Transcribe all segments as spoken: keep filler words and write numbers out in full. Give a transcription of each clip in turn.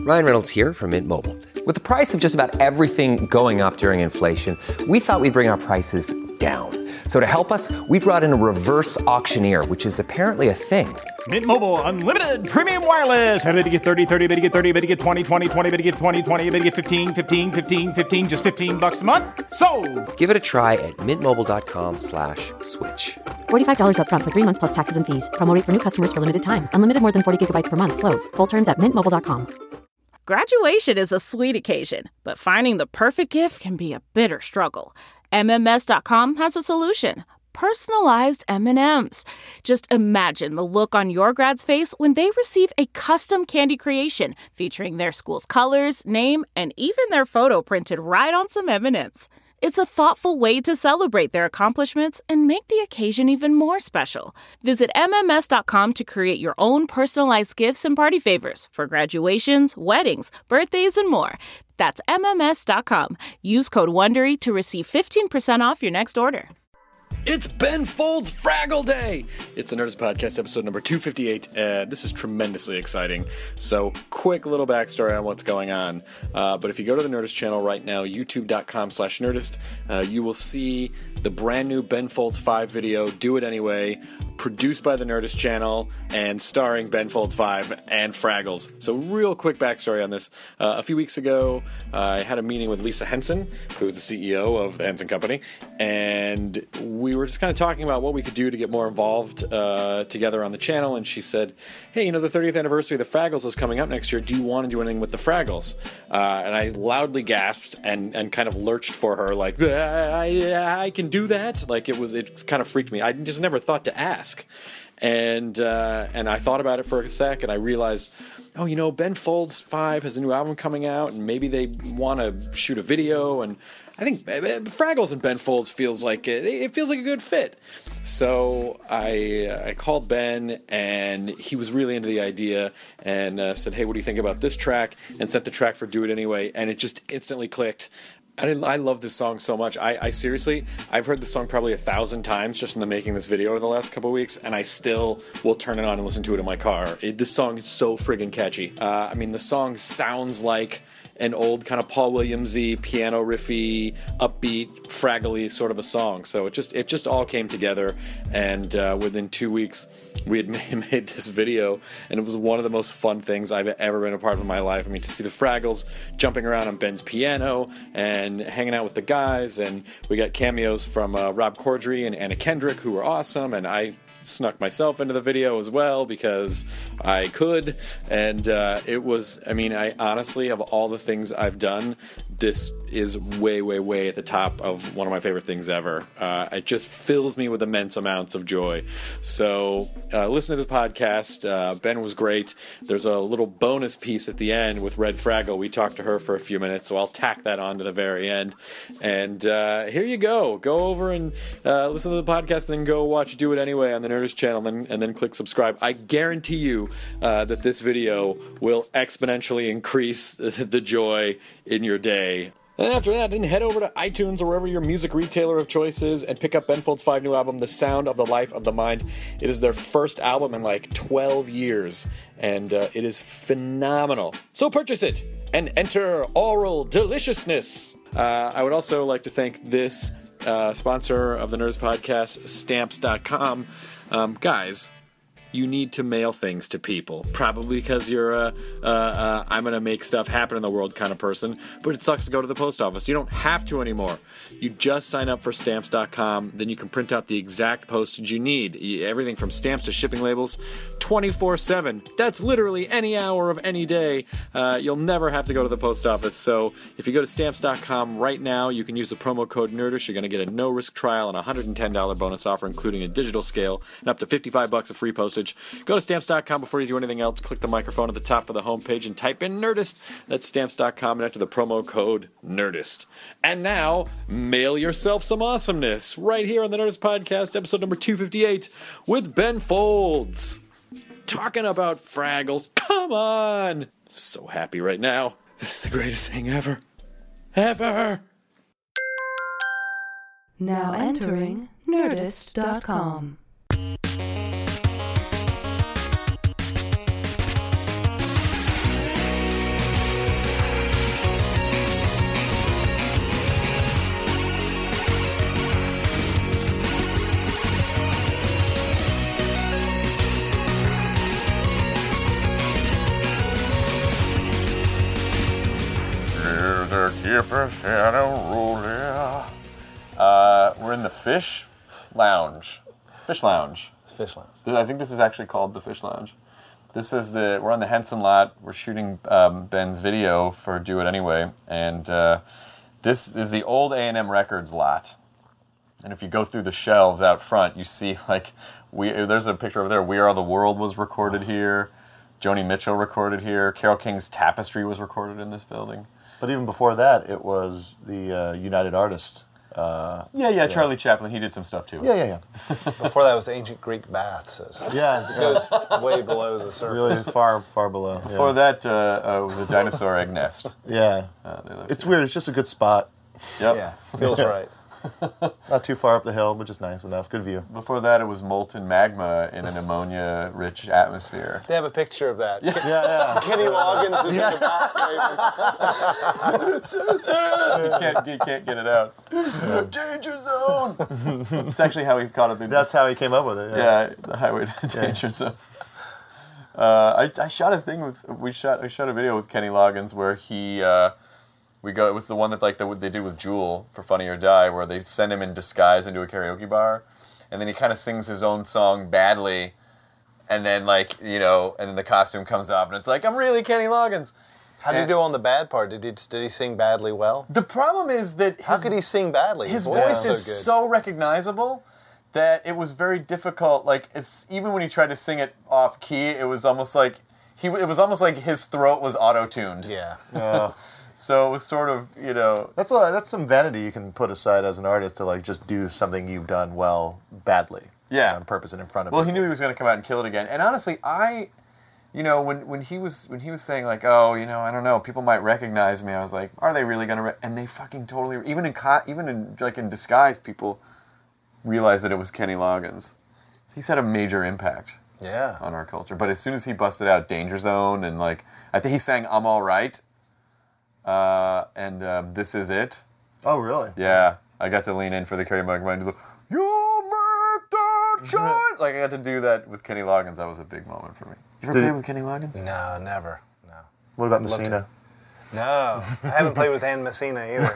Ryan Reynolds here from Mint Mobile. With the price of just about everything going up during inflation, we thought we'd bring our prices down. So to help us, we brought in a reverse auctioneer, which is apparently a thing. Mint Mobile Unlimited Premium Wireless. How to get thirty, thirty, bit to get thirty, bit to get twenty, twenty, twenty, bit to get twenty, twenty, bit to get fifteen, fifteen, fifteen, fifteen, just fifteen bucks a month? Sold! Give it a try at mintmobile.com slash switch. forty-five dollars up front for three months plus taxes and fees. Promo rate for new customers for limited time. Unlimited more than forty gigabytes per month. Slows full terms at mint mobile dot com. Graduation is a sweet occasion, but finding the perfect gift can be a bitter struggle. M M S dot com has a solution. Personalized M and M's. Just imagine the look on your grad's face when they receive a custom candy creation featuring their school's colors, name, and even their photo printed right on some M and M's. It's a thoughtful way to celebrate their accomplishments and make the occasion even more special. Visit M M S dot com to create your own personalized gifts and party favors for graduations, weddings, birthdays, and more. That's M M S dot com. Use code WONDERY to receive fifteen percent off your next order. It's Ben Folds Fraggle Day! It's the Nerdist Podcast, episode number two fifty-eight, and this is tremendously exciting. So, quick little backstory on what's going on. Uh, but if you go to the Nerdist channel right now, youtube.com slash Nerdist, uh, you will see the brand new Ben Folds five video, Do It Anyway, produced by the Nerdist channel and starring Ben Folds five and Fraggles. So, real quick backstory on this. Uh, a few weeks ago, uh, I had a meeting with Lisa Henson, who is the C E O of the Henson Company, and we were just kind of talking about what we could do to get more involved uh, together on the channel, and she said, hey, you know, the thirtieth anniversary of the Fraggles is coming up next year. Do you want to do anything with the Fraggles? Uh, and I loudly gasped and, and kind of lurched for her, like, I, I can do that? Like, it was, it kind of freaked me. I just never thought to ask. And uh, and I thought about it for a sec, and I realized, oh, you know, Ben Folds five has a new album coming out, and maybe they want to shoot a video, and I think Fraggles and Ben Folds feels like it, it feels like a good fit. So I I called Ben, and he was really into the idea, and uh, said, hey, what do you think about this track? And sent the track for Do It Anyway, and it just instantly clicked. I, I love this song so much. I, I seriously, I've heard this song probably a thousand times just in the making this video over the last couple of weeks, and I still will turn it on and listen to it in my car. It, this song is so friggin' catchy. Uh, I mean, the song sounds like an old kind of Paul Williams-y, piano riffy, upbeat, fraggly sort of a song. So it just it just all came together, and uh, within two weeks we had made this video, and it was one of the most fun things I've ever been a part of in my life. I mean, to see the Fraggles jumping around on Ben's piano and hanging out with the guys, and we got cameos from uh, Rob Corddry and Anna Kendrick, who were awesome, and I snuck myself into the video as well because I could, and uh, it was, I mean, I honestly, of all the things I've done, this is way, way, way at the top of one of my favorite things ever. Uh, it just fills me with immense amounts of joy. So uh, listen to this podcast. Uh, Ben was great. There's a little bonus piece at the end with Red Fraggle. We talked to her for a few minutes, so I'll tack that on to the very end. And uh, here you go. Go over and uh, listen to the podcast, and then go watch Do It Anyway on the Nerdist channel, and then, and then click subscribe. I guarantee you uh, that this video will exponentially increase the joy in your day. And after that, then head over to iTunes or wherever your music retailer of choice is and pick up Ben Folds' five new album, The Sound of the Life of the Mind. It is their first album in like twelve years, and uh, it is phenomenal. So purchase it and enter oral deliciousness. Uh, I would also like to thank this uh, sponsor of the Nerdist Podcast, Stamps dot com. Um, guys, you need to mail things to people. Probably because you're a, uh, uh, I'm going to make stuff happen in the world kind of person, but it sucks to go to the post office. You don't have to anymore. You just sign up for Stamps dot com, then you can print out the exact postage you need. Everything from stamps to shipping labels, twenty-four seven. That's literally any hour of any day. Uh, you'll never have to go to the post office. So if you go to Stamps dot com right now, you can use the promo code NERDISH. You're going to get a no-risk trial and a one hundred ten dollars bonus offer, including a digital scale, and up to fifty-five bucks of free postage. Go to Stamps dot com before you do anything else. Click the microphone at the top of the homepage and type in Nerdist. That's Stamps dot com and enter the promo code Nerdist. And now, mail yourself some awesomeness right here on the Nerdist Podcast, episode number two fifty-eight, with Ben Folds. Talking about Fraggles. Come on! So happy right now. This is the greatest thing ever. Ever! Now entering Nerdist dot com. to keep us in a rolling. Uh, we're in the Fish Lounge. Fish Lounge. It's Fish Lounge. I think this is actually called the Fish Lounge. This is the, we're on the Henson lot. We're shooting um, Ben's video for Do It Anyway. And uh, this is the old A and M Records lot. And if you go through the shelves out front, you see, like, we there's a picture over there. We Are the World was recorded here. Joni Mitchell recorded here. Carole King's Tapestry was recorded in this building. But even before that, it was the uh, United Artists. Uh, yeah, yeah, Charlie Chaplin, he did some stuff too. Yeah, yeah, yeah. Before that was the ancient Greek baths. Yeah, it goes way below the surface. Really far, far below. Before yeah. that uh, uh, was a dinosaur egg nest. Yeah. Uh, it's here. Weird, it's just a good spot. Yep. Yeah, feels right. Not too far up the hill, but just nice enough. Good view. Before that, it was molten magma in an ammonia-rich atmosphere. They have a picture of that. Yeah, yeah. Kenny Loggins is in the back. you, can't, you can't get it out. Yeah. Danger zone! It's actually how he caught it. That's how he came up with it. Yeah, yeah the highway to the danger yeah. zone. Uh, I, I shot a thing with, we shot, I shot a video with Kenny Loggins where he... Uh, We go. It was the one that like the, they did with Jewel for Funny or Die, where they send him in disguise into a karaoke bar, and then he kind of sings his own song badly, and then like you know, and then the costume comes off, and it's like I'm really Kenny Loggins. How did he do on the bad part? Did he did he sing badly well? The problem is that his, how could he sing badly? His, his voice, voice is so, good. so recognizable that it was very difficult. Like it's, even when he tried to sing it off key, it was almost like he. It was almost like his throat was auto-tuned. Yeah. Uh. So it was sort of, you know... That's a, that's some vanity you can put aside as an artist to like just do something you've done well badly. Yeah. On purpose and in front of Well, people. he knew he was going to come out and kill it again. And honestly, I... You know, when, when he was when he was saying like, oh, you know, I don't know, people might recognize me, I was like, are they really going to... Re-? And they fucking totally... Even in co- even in like in disguise, people realized that it was Kenny Loggins. So he's had a major impact yeah. on our culture. But as soon as he busted out Danger Zone and like... I think he sang I'm All Right. Uh, and um, This Is It. Oh, really? Yeah. I got to lean in for the karaoke mic and do the, you make that choice. Like, I got to do that with Kenny Loggins. That was a big moment for me. You ever Did played he, with Kenny Loggins? No, never. No. What about Messina? No. I haven't played with Ann Messina either.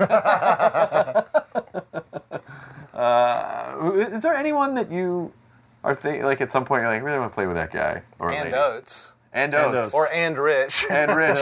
uh, is there anyone that you are think, like at some point you're like, I really want to play with that guy? Or and lady? Oates. And Oates. And Oates. Or And Rich. And Rich.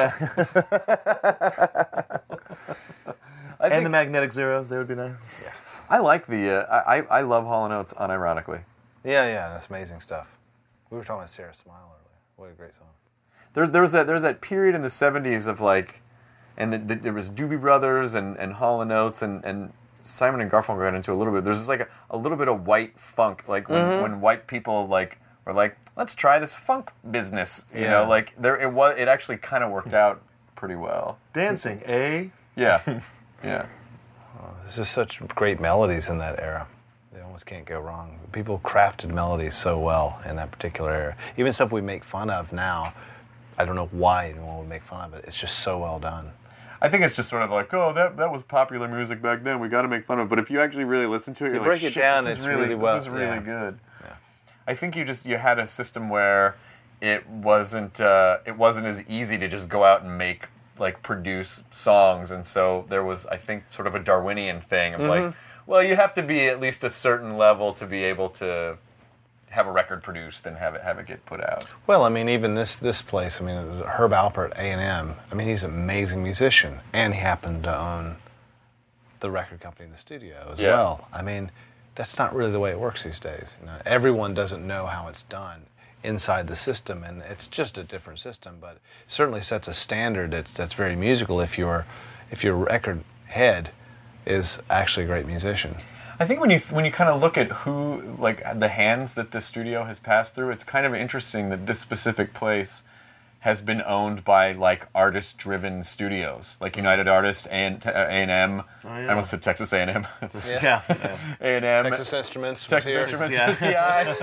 I and the Magnetic Zeros, they would be nice. Yeah. I like the, uh, I, I love Hall and Oates unironically. Yeah, yeah, that's amazing stuff. We were talking about Sarah Smile earlier. What a great song. There, there was that, there was that period in the seventies of like, and the, the, there was Doobie Brothers and, and Hall and Oates and, and Simon and Garfunkel got into a little bit. There's just like a, a little bit of white funk, like when, mm-hmm. when white people like were like, let's try this funk business, you yeah. know, like there it was. It actually kind of worked out pretty well. Dancing, eh? Yeah, yeah. Oh, there's just such great melodies in that era. They almost can't go wrong. People crafted melodies so well in that particular era. Even stuff we make fun of now, I don't know why anyone would make fun of it. It's just so well done. I think it's just sort of like, oh, that that was popular music back then. We got to make fun of it. But if you actually really listen to it, you you're break like, it shit, down, this it's is really, really well. This is really yeah. good. Yeah. I think you just you had a system where it wasn't uh, it wasn't as easy to just go out and make like produce songs, and so there was, I think, sort of a Darwinian thing of mm-hmm. like, well, you have to be at least a certain level to be able to have a record produced and have it have it get put out. Well, I mean, even this this place, I mean, Herb Alpert, A and M, I mean, he's an amazing musician, and he happened to own the record company in the studio as yeah. well. I mean, that's not really the way it works these days. You know, everyone doesn't know how it's done inside the system, and it's just a different system, but it certainly sets a standard that's that's very musical if your if your record head is actually a great musician. I think when you when you kind of look at who, like the hands that this studio has passed through, it's kind of interesting that this specific place has been owned by like artist-driven studios, like United Artists and A and M. Oh, yeah. I almost said Texas A and M. Yeah, A and M. Texas Instruments. Texas here. Instruments. Yeah. T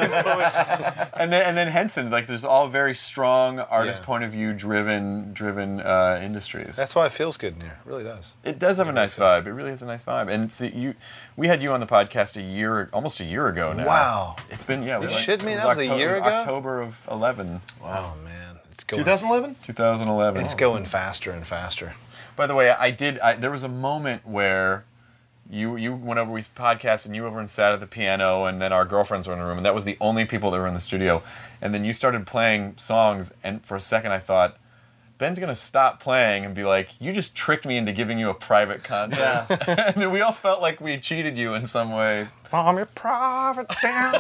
I. and then and then Henson. Like there's all very strong artist yeah. point of view driven driven uh, industries. That's why it feels good in here. It really does. It does have a nice vibe. It really has a nice vibe. And see, you, we had you on the podcast a year, almost a year ago now. Wow. It's been yeah. It was you like, shit me? It was that was October, a year it was ago. October of eleven. Wow, man. It's going, twenty eleven? twenty eleven. It's going faster and faster. By the way, I did. I, there was a moment where you you went over, we podcasted, and you went over and sat at the piano, and then our girlfriends were in the room, and that was the only people that were in the studio. And then you started playing songs, and for a second I thought, Ben's going to stop playing and be like, you just tricked me into giving you a private concert. Yeah. And then we all felt like we cheated you in some way. I'm your private dancer.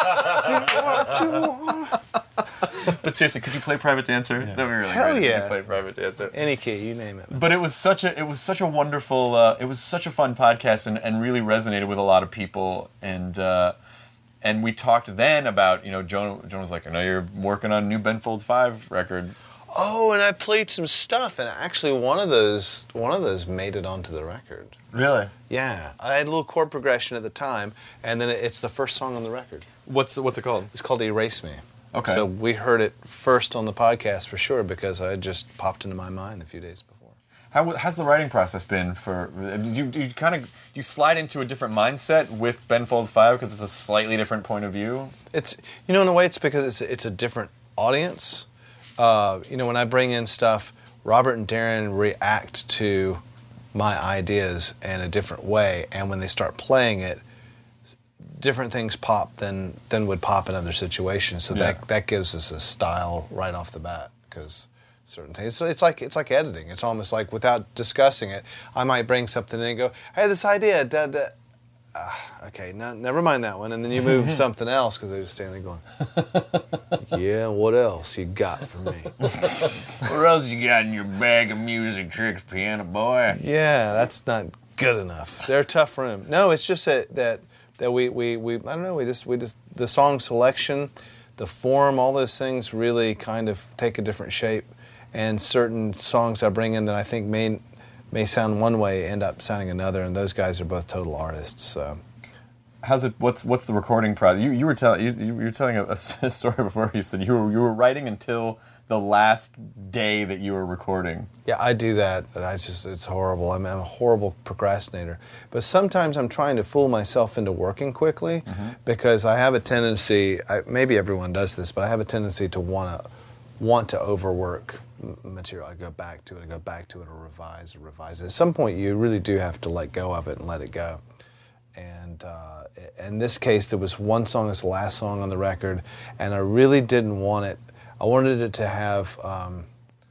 what you want. But seriously, could you play Private Dancer? Yeah. That would be really Hell great. yeah. Could you play Private Dancer? Any key, you name it. But it was such a it was such a wonderful uh, it was such a fun podcast and, and really resonated with a lot of people, and uh, and we talked then about, you know, Joan Joan was like, I know you're working on a new Ben Folds five record. Oh, and I played some stuff, and actually one of those one of those made it onto the record. Really? Yeah, I had a little chord progression at the time, and then it's the first song on the record. What's what's it called? It's called Erase Me. Okay. So we heard it first on the podcast for sure because I just popped into my mind a few days before. How how's the writing process been for? Did you do you kind of do you slide into a different mindset with Ben Folds five because it's a slightly different point of view? It's, you know, in a way it's because it's it's a different audience. Uh, you know, when I bring in stuff, Robert and Darren react to my ideas in a different way, and when they start playing it, different things pop than than would pop in other situations. So Yeah. that that gives us a style right off the bat because certain things. So it's like it's like editing. It's almost like without discussing it, I might bring something in and go, "Hey, this idea." Da, da. Ah, okay, no, never mind that one. And then you move something else because they're just standing there going, yeah, what else you got for me? What else you got in your bag of music tricks, piano boy? Yeah, that's not good enough. They're tough for him. No, it's just that that that we, we, we I don't know, we just we just the song selection, the form, all those things really kind of take a different shape. And certain songs I bring in that I think may may sound one way end up sounding another, and those guys are both total artists. So. How's it? What's what's the recording process? You you were telling you, you were telling a, a story before. You said you were you were writing until the last day that you were recording. Yeah, I do that. I just it's horrible. I'm, I'm a horrible procrastinator. But sometimes I'm trying to fool myself into working quickly mm-hmm. because I have a tendency. I, maybe everyone does this, but I have a tendency to want to want to overwork material. I go back to it. I go back to it, or revise, or revise. At some point, you really do have to let go of it and let it go. And uh, in this case, there was one song as the last song on the record, and I really didn't want it. I wanted it to have, um,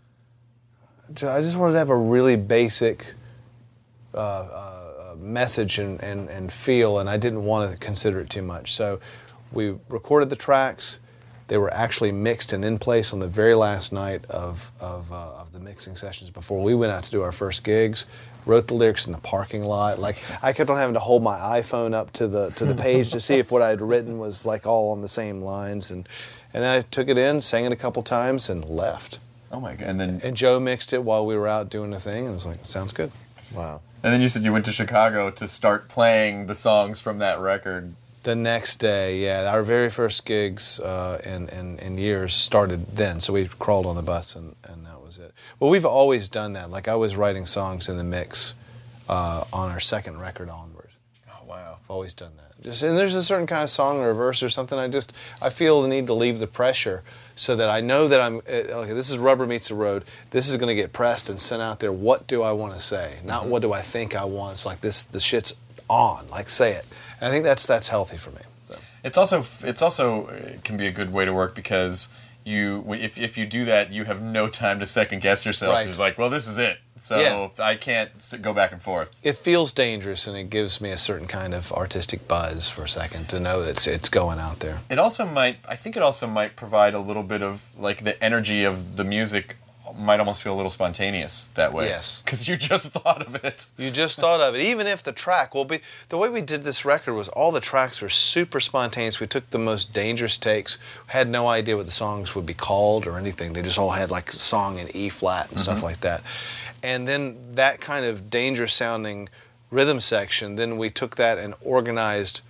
I just wanted to have a really basic uh, uh, message and, and, and feel, and I didn't want to consider it too much. So we recorded the tracks. They were actually mixed and in place on the very last night of, of, uh, of the mixing sessions before we went out to do our first gigs. Wrote the lyrics in the parking lot. Like, I kept on having to hold my iPhone up to the to the page to see if what I had written was like all on the same lines, and and then I took it in, sang it a couple times, and left. Oh my god! And then and Joe mixed it while we were out doing the thing, and it was like, sounds good. Wow. And then you said you went to Chicago to start playing the songs from that record. The next day, yeah, our very first gigs uh, in, in in years started then. So we crawled on the bus, and, and that was it. Well, we've always done that. Like, I was writing songs in the mix uh, on our second record onward. Oh wow! I've always done that. Just, and there's a certain kind of song or verse or something. I just I feel the need to leave the pressure so that I know that I'm. Okay, this is Rubber Meets the Road. This is going to get pressed and sent out there. What do I want to say? Not mm-hmm. what do I think I want. It's like this. The shit's on. Like, say it. And I think that's that's healthy for me. So. It's also it's also it can be a good way to work because you if if you do that, you have no time to second guess yourself. Right. It's like, well, this is it. So yeah. I can't go back and forth. It feels dangerous, and it gives me a certain kind of artistic buzz for a second to know that it's, it's going out there. It also might, I think it also might provide a little bit of, like, the energy of the music might almost feel a little spontaneous that way. Yes. Because you just thought of it. You just thought of it. Even if the track will be... The way we did this record was all the tracks were super spontaneous. We took the most dangerous takes. Had no idea what the songs would be called or anything. They just all had, like, a song in E flat and mm-hmm. stuff like that. And then that kind of dangerous-sounding rhythm section, then we took that and organized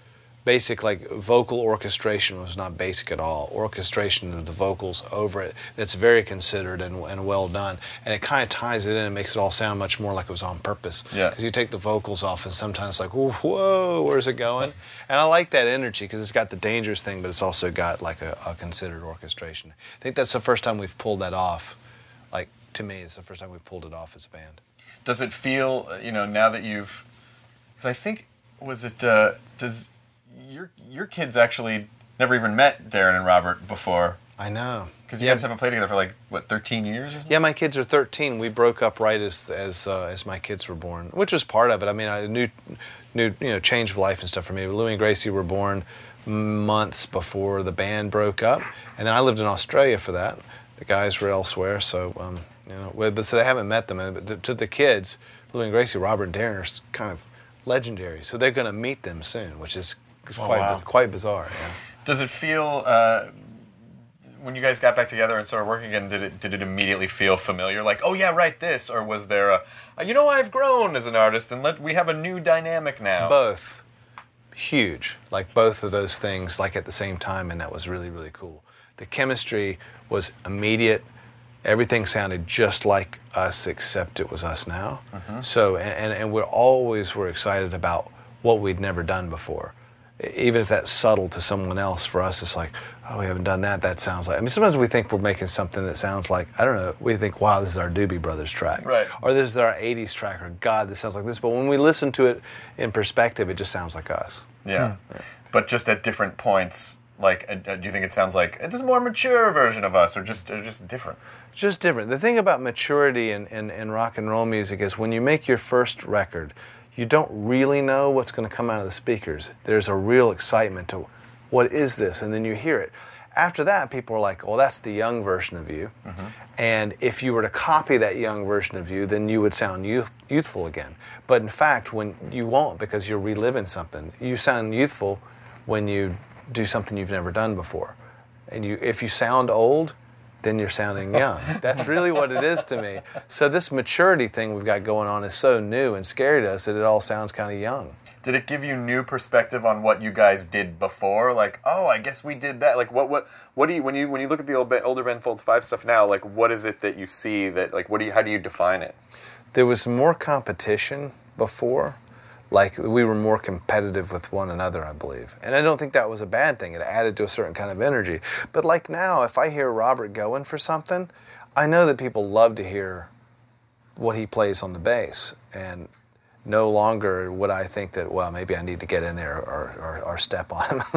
basic, like, vocal orchestration was not basic at all. Orchestration of the vocals over it, that's very considered and, and well done. And it kind of ties it in and makes it all sound much more like it was on purpose. Yeah. Because you take the vocals off and sometimes it's like, whoa, where's it going? And I like that energy because it's got the dangerous thing, but it's also got like a, a considered orchestration. I think that's the first time we've pulled that off. Like, to me, it's the first time we've pulled it off as a band. Does it feel, you know, now that you've... Because I think, was it, uh, does... Your your kids actually never even met Darren and Robert before. I know. Because you yeah. guys haven't played together for like, what, thirteen years or something? Yeah, my kids are thirteen. We broke up right as as uh, as my kids were born, which was part of it. I mean, I knew, knew you know, change of life and stuff for me. Louie and Gracie were born months before the band broke up, and then I lived in Australia for that. The guys were elsewhere, so um, you know, but so they haven't met them. But to the kids, Louie and Gracie, Robert and Darren are kind of legendary, so they're going to meet them soon, which is It's oh, quite wow. quite bizarre. Yeah. Does it feel uh, when you guys got back together and started working again? Did it did it immediately feel familiar? Like, oh yeah, right, this, or was there a, you know, I've grown as an artist and let we have a new dynamic now? Both, huge. Like both of those things, like at the same time, and that was really really cool. The chemistry was immediate. Everything sounded just like us, except it was us now. Mm-hmm. So, and, and we always were excited about what we'd never done before. Even if that's subtle to someone else, for us it's like, oh, we haven't done that, that sounds like... I mean, sometimes we think we're making something that sounds like, I don't know, we think, wow, this is our Doobie Brothers track. Right. Or this is our eighties track, or God, this sounds like this. But when we listen to it in perspective, it just sounds like us. Yeah. Hmm. Yeah. But just at different points, like, uh, do you think it sounds like, this is a more mature version of us, or just or just different? Just different. The thing about maturity in, in, in rock and roll music is when you make your first record, you don't really know what's going to come out of the speakers. There's a real excitement to, what is this? And then you hear it. After that, people are like, well, that's the young version of you. Mm-hmm. And if you were to copy that young version of you, then you would sound youth, youthful again. But in fact, when you won't, because you're reliving something. You sound youthful when you do something you've never done before. And you, if you sound old, then you're sounding young. That's really what it is to me. So this maturity thing we've got going on is so new and scary to us that it all sounds kind of young. Did it give you new perspective on what you guys did before? Like, oh, I guess we did that. Like, what, what, what do you when you when you look at the old, older Ben Folds Five stuff now? Like, what is it that you see that like, what do you, how do you define it? There was more competition before. Like, we were more competitive with one another, I believe. And I don't think that was a bad thing. It added to a certain kind of energy. But like now, if I hear Robert going for something, I know that people love to hear what he plays on the bass. And no longer would I think that, well, maybe I need to get in there or, or, or step on him.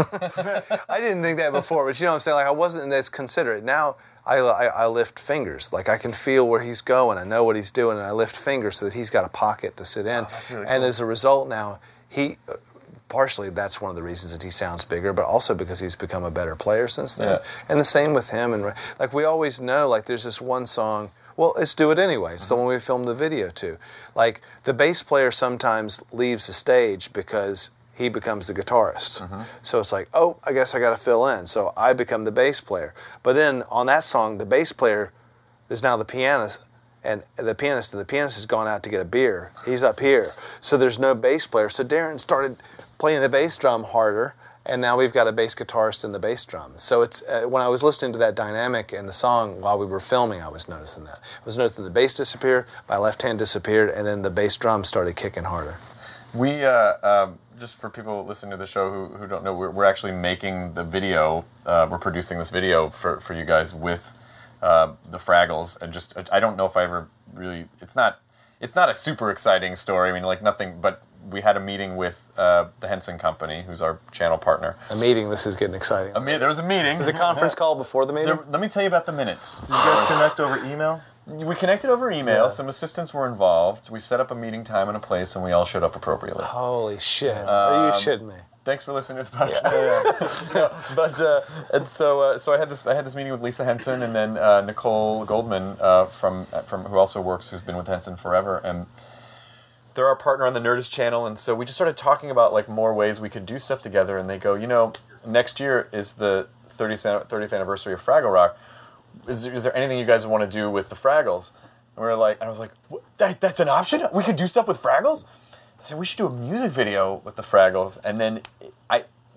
I didn't think that before, but you know what I'm saying? Like, I wasn't as considerate. Now, I, I, I lift fingers. Like, I can feel where he's going. I know what he's doing, and I lift fingers so that he's got a pocket to sit in. Oh, that's really and cool. as a result now, he, uh, partially that's one of the reasons that he sounds bigger, but also because he's become a better player since then. Yeah. And the same with him. And like, we always know, like, there's this one song, well, let's do it anyway. It's mm-hmm. the one we filmed the video to. Like, the bass player sometimes leaves the stage because he becomes the guitarist. Mm-hmm. So it's like, oh, I guess I got to fill in. So I become the bass player. But then on that song, the bass player is now the pianist, and the pianist, and the pianist has gone out to get a beer. He's up here. So there's no bass player. So Darren started playing the bass drum harder, and now we've got a bass guitarist and the bass drum. So it's uh, when I was listening to that dynamic in the song while we were filming, I was noticing that. I was noticing the bass disappeared, my left hand disappeared, and then the bass drum started kicking harder. We, uh, uh, just for people listening to the show who, who don't know, we're, we're actually making the video, uh, we're producing this video for, for you guys with uh, the Fraggles, and just, I don't know if I ever really, it's not, it's not a super exciting story, I mean, like nothing, but we had a meeting with uh, the Henson Company, who's our channel partner. A meeting, this is getting exciting. A me- there was a meeting. Was a conference call before the meeting? There, let me tell you about the minutes. Did you guys connect over email? We connected over email, Yeah. some assistants were involved, we set up a meeting time and a place, and we all showed up appropriately. Holy shit. Are you Um, shitting me? Thanks for listening to the podcast. Yeah. No, but uh, and so uh, so I had this I had this meeting with Lisa Henson and then uh, Nicole Goldman uh, from from who also works who's been with Henson forever, and they're our partner on the Nerdist channel, and so we just started talking about like more ways we could do stuff together, and they go, you know, next year is the thirtieth anniversary of Fraggle Rock. Is there, is there anything you guys want to do with the Fraggles? And we were like, and I was like, what? That, that's an option? We could do stuff with Fraggles? I said, we should do a music video with the Fraggles. And then I,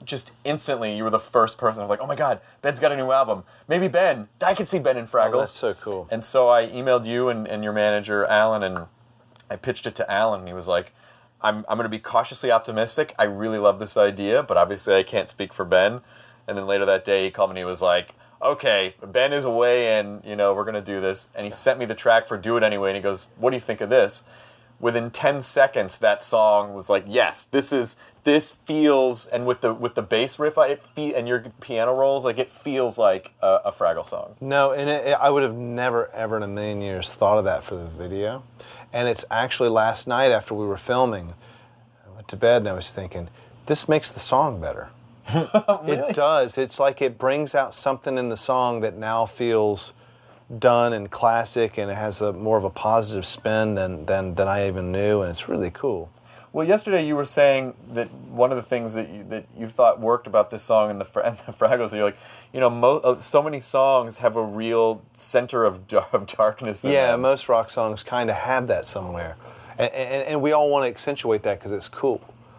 just instantly, you were the first person. I was like, oh my God, Ben's got a new album. Maybe Ben. I could see Ben in Fraggles. Oh, that's so cool. And so I emailed you and, and your manager, Alan, and I pitched it to Alan, and he was like, I'm, I'm going to be cautiously optimistic. I really love this idea, but obviously I can't speak for Ben. And then later that day, he called me and he was like, okay, Ben is away, and, you know, we're going to do this. And he sent me the track for Do It Anyway, and he goes, what do you think of this? Within ten seconds, that song was like, yes, this is, this feels, and with the with the bass riff, it fe- and your piano rolls, like, it feels like a, a Fraggle song. No, and it, it, I would have never, ever in a million years thought of that for the video. And it's actually last night after we were filming, I went to bed and I was thinking, this makes the song better. Really? It does. It's like it brings out something in the song that now feels done and classic, and it has a more of a positive spin than, than, than I even knew, and it's really cool. Well, yesterday you were saying that one of the things that you, that you thought worked about this song and the, and the Fraggles, you're like, you know, mo- so many songs have a real center of, of darkness in yeah, them. most rock songs kind of have that somewhere. And, and, and we all want to accentuate that because it's cool.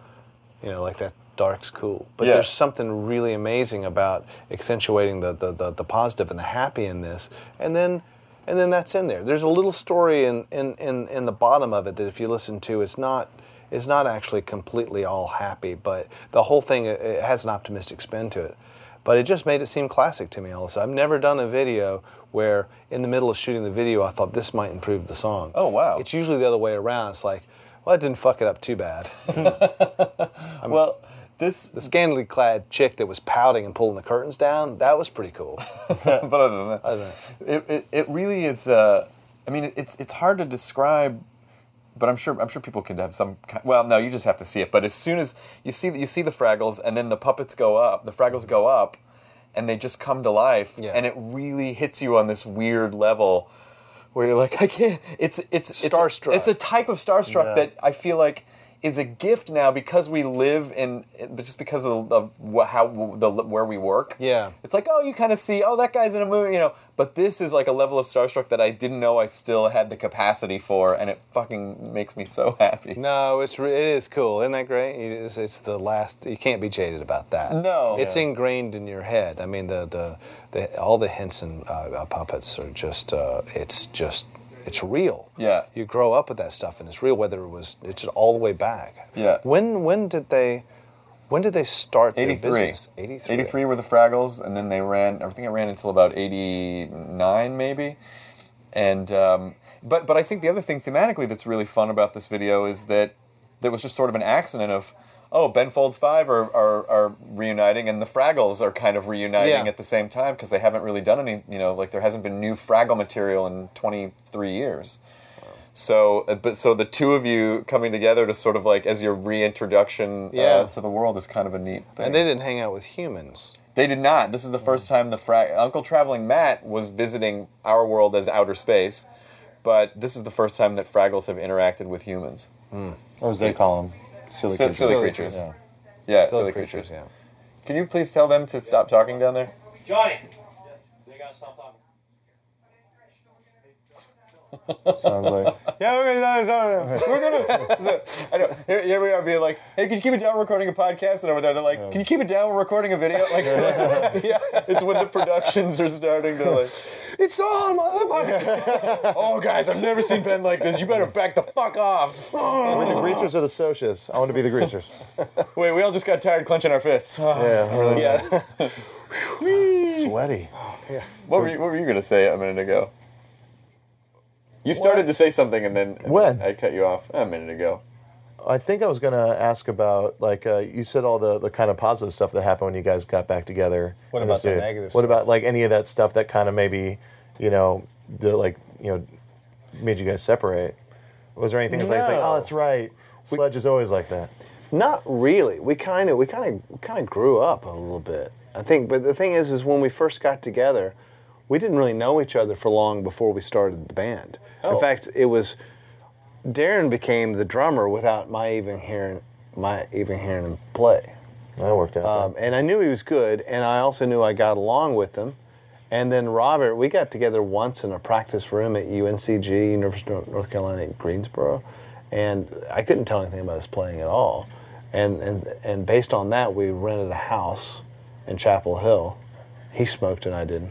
You know, like that dark's cool. But yeah. there's something really amazing about accentuating the, the, the, the positive and the happy in this. And then and then that's in there. There's a little story in, in, in, in the bottom of it that if you listen to, it's not it's not actually completely all happy, but the whole thing, it has an optimistic spin to it. But it just made it seem classic to me also. I've never done a video where in the middle of shooting the video I thought this might improve the song. Oh, wow. It's usually the other way around. It's like, well, it didn't fuck it up too bad. I mean, well, this... The scantily clad chick that was pouting and pulling the curtains down, that was pretty cool. But other than that, other than that. It, it, it really is, uh, I mean, it's it's hard to describe, but I'm sure I'm sure people could have some kind, well, no, you just have to see it. But as soon as you see you see the Fraggles, and then the puppets go up, the Fraggles go up, and they just come to life, yeah. and it really hits you on this weird level where you're like, I can't. It's it's starstruck. It's, it's a type of starstruck Yeah. that I feel like is a gift now because we live in, just because of, the, of wh- how the where we work. Yeah. It's like, oh, you kind of see, oh, that guy's in a movie, you know. But this is like a level of starstruck that I didn't know I still had the capacity for, and it fucking makes me so happy. No, it's re- it is cool. Isn't that great? It's, it's the last. You can't be jaded about that. No. It's Yeah. ingrained in your head. I mean, the the, the all the Henson uh, puppets are just. Uh, it's just. It's real. Yeah. You grow up with that stuff, and it's real. Whether it was, it's all the way back. Yeah. When when did they, when did they start their eighty-three. business? eighty-three. eighty-three were the Fraggles, and then they ran, I think it ran until about eighty-nine, maybe. And, um, but but I think the other thing thematically that's really fun about this video is that there was just sort of an accident of, oh, Ben Folds Five are, are, are reuniting, and the Fraggles are kind of reuniting Yeah. at the same time, because they haven't really done any, you know, like there hasn't been new Fraggle material in twenty-three years. So, uh, but so the two of you coming together to sort of like as your reintroduction Yeah. uh, to the world is kind of a neat thing. And they didn't hang out with humans. They did not. This is the first time the fra- Uncle Traveling Matt was visiting our world as outer space, but this is the first time that Fraggles have interacted with humans. Or as they call them, silly Silly, creatures. silly creatures. Yeah. Yeah, Silly silly, creatures, creatures. yeah. Can you please tell them to stop talking down there? Johnny! They gotta stop talking. Sounds like. Yeah, we're gonna. We're gonna. I know. Here, here we are being like, "Hey, can you keep it down? We're recording a podcast." And over there, they're like, "Can you keep it down? We're recording a video." Like, yeah, it's when the productions are starting to like. It's on, motherfucker. Oh, guys, I've never seen Ben like this. You better back the fuck off. We're the greasers or the socias? I want to be the greasers. Wait, we all just got tired clenching our fists. Oh, Yeah, really. yeah. Sweaty. What were you, what were you gonna say a minute ago? You started What? to say something, and then and When? I cut you off a minute ago. I think I was going to ask about, like, uh, you said all the, the kind of positive stuff that happened when you guys got back together. What in about the studio. negative What stuff? about, like, any of that stuff that kind of maybe, you know, the, like, you know, made you guys separate? Was there anything that's like, No. oh, that's right, Sledge is always like that? Not really. We kind of we kind of kind of grew up a little bit. I think, but the thing is, is when we first got together, we didn't really know each other for long before we started the band. Oh. In fact, it was Darren became the drummer without my even hearing my even hearing him play. That worked out. Um, and I knew he was good, and I also knew I got along with him. And then Robert, we got together once in a practice room at U N C G, University of North Carolina at Greensboro, and I couldn't tell anything about his playing at all. And, and, and based on that, we rented a house in Chapel Hill. He smoked and I didn't.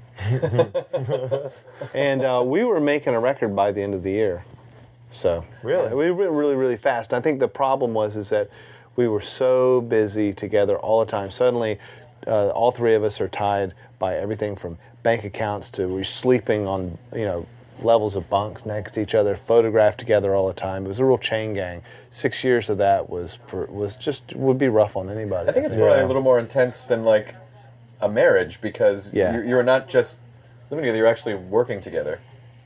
And uh, we were making a record by the end of the year. So Really? yeah, we went really, really fast. And I think the problem was is that we were so busy together all the time. Suddenly, uh, all three of us are tied by everything from bank accounts to we're sleeping on, you know, levels of bunks next to each other, photographed together all the time. It was a real chain gang. Six years of that was was just would be rough on anybody. I think it's probably a little more intense than like a marriage because Yeah. you're, you're not just living together; you're actually working together.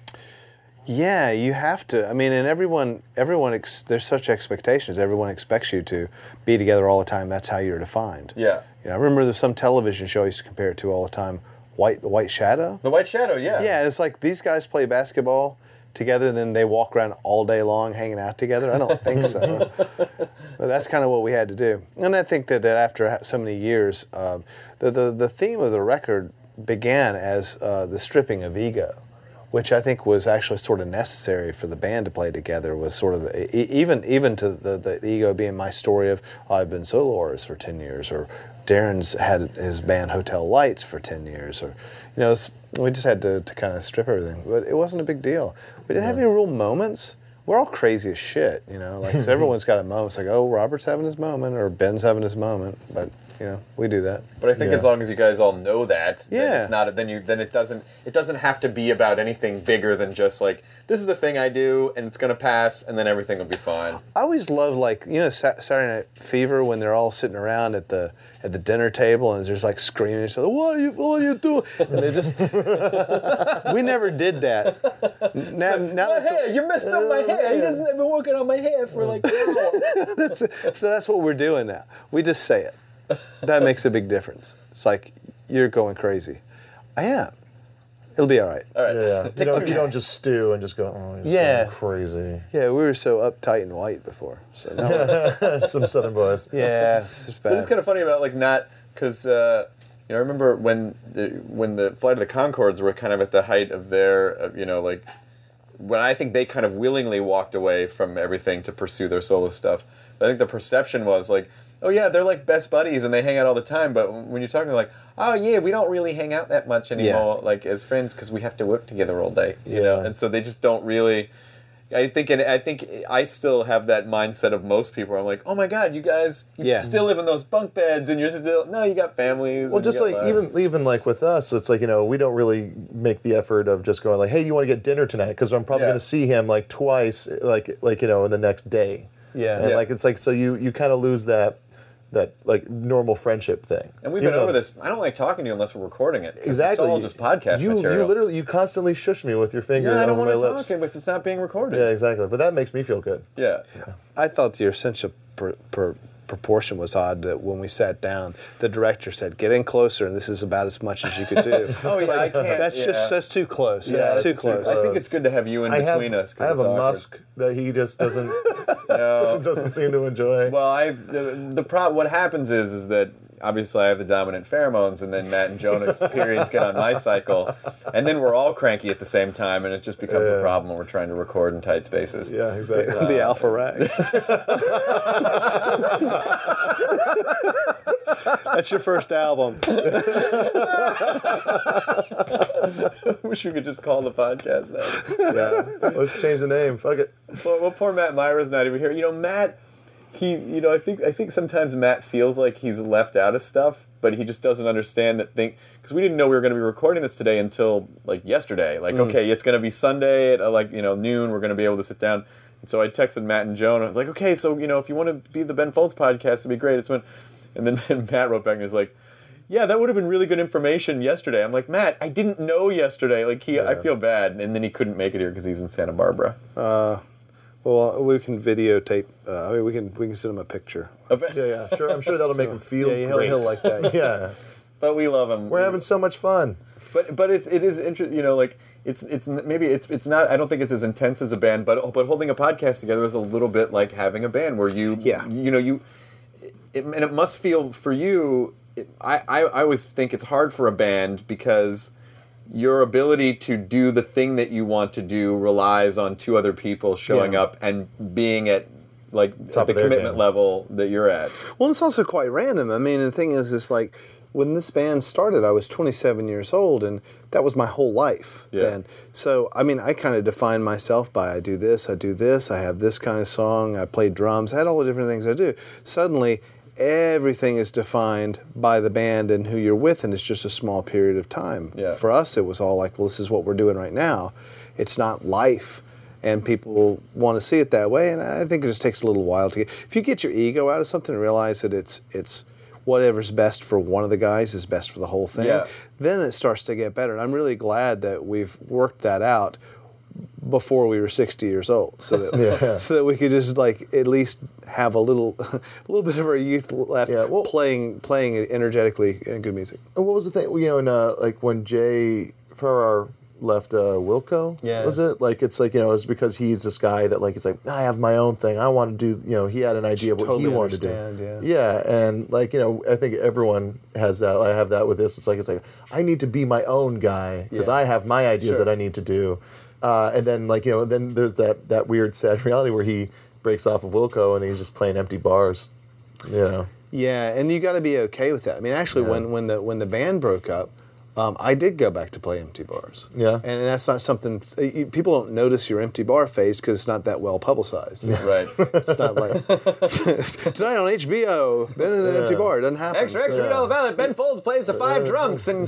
Yeah, you have to. I mean, and everyone, everyone, ex- there's such expectations. Everyone expects you to be together all the time. That's how you're defined. Yeah. You know, I remember there's some television show I used to compare it to all the time. White, the White Shadow. The White Shadow, yeah. Yeah, it's like these guys play basketball together, then they walk around all day long hanging out together. I don't think so. But that's kind of what we had to do. And I think that, that after so many years, uh, the, the the theme of the record began as uh, the stripping of ego, which I think was actually sort of necessary for the band to play together. Was sort of the, e- even even to the, the ego being my story of oh, I've been solo artist for ten years, or Darren's had his band Hotel Lights for ten years, or you know, it's, we just had to, to kind of strip everything. But it wasn't a big deal. We didn't have any real moments. We're all crazy as shit, you know. Like 'cause everyone's got a moment. It's like, oh, Robert's having his moment, or Ben's having his moment. But you know, we do that. But I think Yeah. as long as you guys all know that, then Yeah. it's not. Then you then it doesn't it doesn't have to be about anything bigger than just like this is the thing I do and it's gonna pass and then everything will be fine. I always love, like, you know, Sa- Saturday Night Fever when they're all sitting around at the at the dinner table and there's like screaming each other, what are you what are you doing? And they just we never did that. Now, now My that's hair, you messed up my hair. He doesn't have been working on my hair for like an hour. that's, so that's what we're doing now. We just say it. That makes a big difference. It's like you're going crazy. I am. It'll be all right. All right. Yeah, yeah. You don't, you don't just stew and just go, oh, he's Yeah. going crazy. Yeah, we were so uptight and white before. So now we're- Some Southern boys. yeah, it's just But it's bad. kind of funny about like not because uh, you know I remember when the when the Flight of the Conchords were kind of at the height of their uh, you know like when I think they kind of willingly walked away from everything to pursue their solo stuff. I think the perception was like, oh yeah, they're like best buddies and they hang out all the time. But when you're talking they're like, oh yeah, we don't really hang out that much anymore, like as friends because we have to work together all day, you know. Yeah. And so they just don't really. I think, and I think I still have that mindset of most people. I'm like, oh my god, you guys, you Yeah. still live in those bunk beds, and you're still no, you got families. Well, and you just got like lives. even even like with us, it's like, you know, we don't really make the effort of just going like, hey, you want to get dinner tonight? Because I'm probably Yeah. going to see him like twice, like like you know, in the next day. Yeah. and Yeah. like it's like so you you kind of lose that that like normal friendship thing. And we've You been know, over this. I don't like talking to you unless we're recording it. 'cause Exactly. It's all just podcast you, material. You literally you constantly shush me with your finger yeah, I don't over want my to lips. talk if it's not being recorded. Yeah, exactly. But that makes me feel good. Yeah. I thought your sense of pr- pr- proportion was odd that when we sat down, the director said, get in closer, and this is about as much as you could do. Oh yeah, I can't. That's yeah. just, that's too close. Yeah, that's too it's too close. I think it's good to have you in I have, between us. 'cause I have it's a awkward. musk that he just doesn't No. doesn't seem to enjoy. Well, I the, the pro, what happens is is that obviously I have the dominant pheromones, and then Matt and Jonah's periods get on my cycle, and then we're all cranky at the same time, and it just becomes a Yeah. problem when we're trying to record in tight spaces. yeah, exactly. the Alpha Rag. That's your first album. I wish we could just call the podcast that. Yeah. Let's change the name. Fuck it. Well, well, poor Matt Myra's not even here. You know, Matt, he, you know, I think, I think sometimes Matt feels like he's left out of stuff, but he just doesn't understand that thing because we didn't know we were going to be recording this today until like yesterday. Like, okay, it's going to be Sunday at uh, like you know noon. We're going to be able to sit down. And so I texted Matt and Joan. I was like, okay, so you know, if you want to be the Ben Folds podcast, it'd be great. It's when, and then and Matt wrote back and was like, yeah, that would have been really good information yesterday. I'm like, Matt, I didn't know yesterday. Like he, I feel bad. And then he couldn't make it here because he's in Santa Barbara. Uh, well, we can videotape. Uh, I mean, we can we can send him a picture. Yeah, yeah. Sure, I'm sure that'll make him feel Yeah, he'll, great. he'll like that. Yeah. But we love him. We're having so much fun. But but it's it is interesting. You know, like it's it's maybe it's it's not. I don't think it's as intense as a band. But but holding a podcast together is a little bit like having a band where you Yeah. you know you it, and it must feel for you. It, I, I I always think it's hard for a band because your ability to do the thing that you want to do relies on two other people showing Yeah. up and being at like Top at the of their commitment game. level that you're at. Well, it's also quite random. I mean, the thing is, it's like when this band started, I was twenty-seven years old, and that was my whole life Yeah. then. So, I mean, I kind of defined myself by I do this, I do this, I have this kind of song, I play drums, I had all the different things I do. Suddenly, everything is defined by the band and who you're with, and it's just a small period of time. Yeah. For us, it was all like, well, this is what we're doing right now. It's not life. And people want to see it that way, and I think it just takes a little while to get. If you get your ego out of something and realize that it's it's whatever's best for one of the guys is best for the whole thing, Yeah. then it starts to get better. And I'm really glad that we've worked that out before we were sixty years old, so that Yeah. so that we could just like at least have a little a little bit of our youth left, Yeah, well- playing playing energetically and good music. And what was the thing? You know, in, uh, like when Jay Farrar left uh, Wilco, Yeah. was it? Like it's like you know, it's because he's this guy that like it's like I have my own thing. I want to do. You know, he had an idea of what Totally he wanted understand, to do. yeah. yeah, and like you know, I think everyone has that. I have that with this. It's like it's like I need to be my own guy because Yeah. I have my ideas Sure. that I need to do. Uh, and then like you know, then there's that that weird sad reality where he breaks off of Wilco and he's just playing empty bars. You know. Yeah, and you got to be okay with that. I mean, actually, Yeah. when when the when the band broke up, um, I did go back to play empty bars. Yeah. and that's not something you, people don't notice your empty bar phase because it's not that well publicized. Right. It's not like tonight on H B O. Been in an empty bar. It doesn't happen. Extra, extra, read all about it. Ben Folds plays to five drunks in, in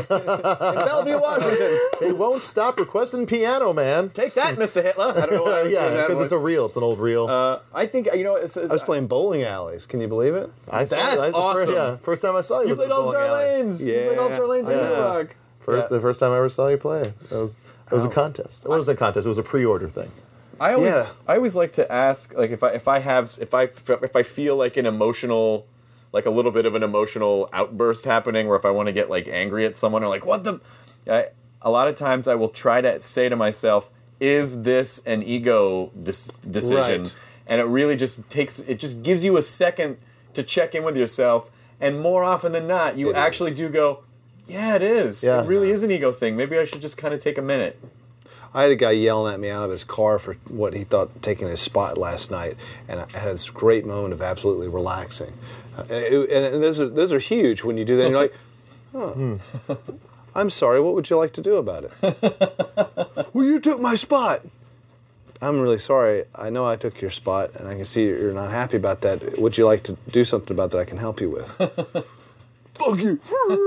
Bellevue, Washington. They won't stop requesting piano, man. Take that, Mister Hitler. I don't know why I was yeah, doing that because one. it's a reel. It's an old reel. Uh, I think, you know, it's, it's, I was playing bowling alleys. Can you believe it? I saw That's it. I- the awesome. First, yeah, first time I saw you, you was played at the All Star bowling alley. Lanes. You played All Star Lanes Yeah, in I know. Rock. First, Yeah. the first time I ever saw you play. It was it was Oh. a contest. It wasn't a contest. It was a pre-order thing. I always, Yeah. I always like to ask, like, if I, if I have, if I, if I feel like an emotional, like a little bit of an emotional outburst happening, or if I want to get like angry at someone, or like, what the, I, a lot of times I will try to say to myself, is this an ego dis- decision? Right. And it really just takes, it just gives you a second to check in with yourself, and more often than not, you It actually is. do go, yeah, it is. Yeah. It really is an ego thing. Maybe I should just kind of take a minute. I had a guy yelling at me out of his car for what he thought taking his spot last night, and I had this great moment of absolutely relaxing. Uh, and, and those are those are huge when you do that. And you're like, oh, I'm sorry. What would you like to do about it? Well, you took my spot. I'm really sorry. I know I took your spot, and I can see you're not happy about that. Would you like to do something about that I can help you with? Fuck you.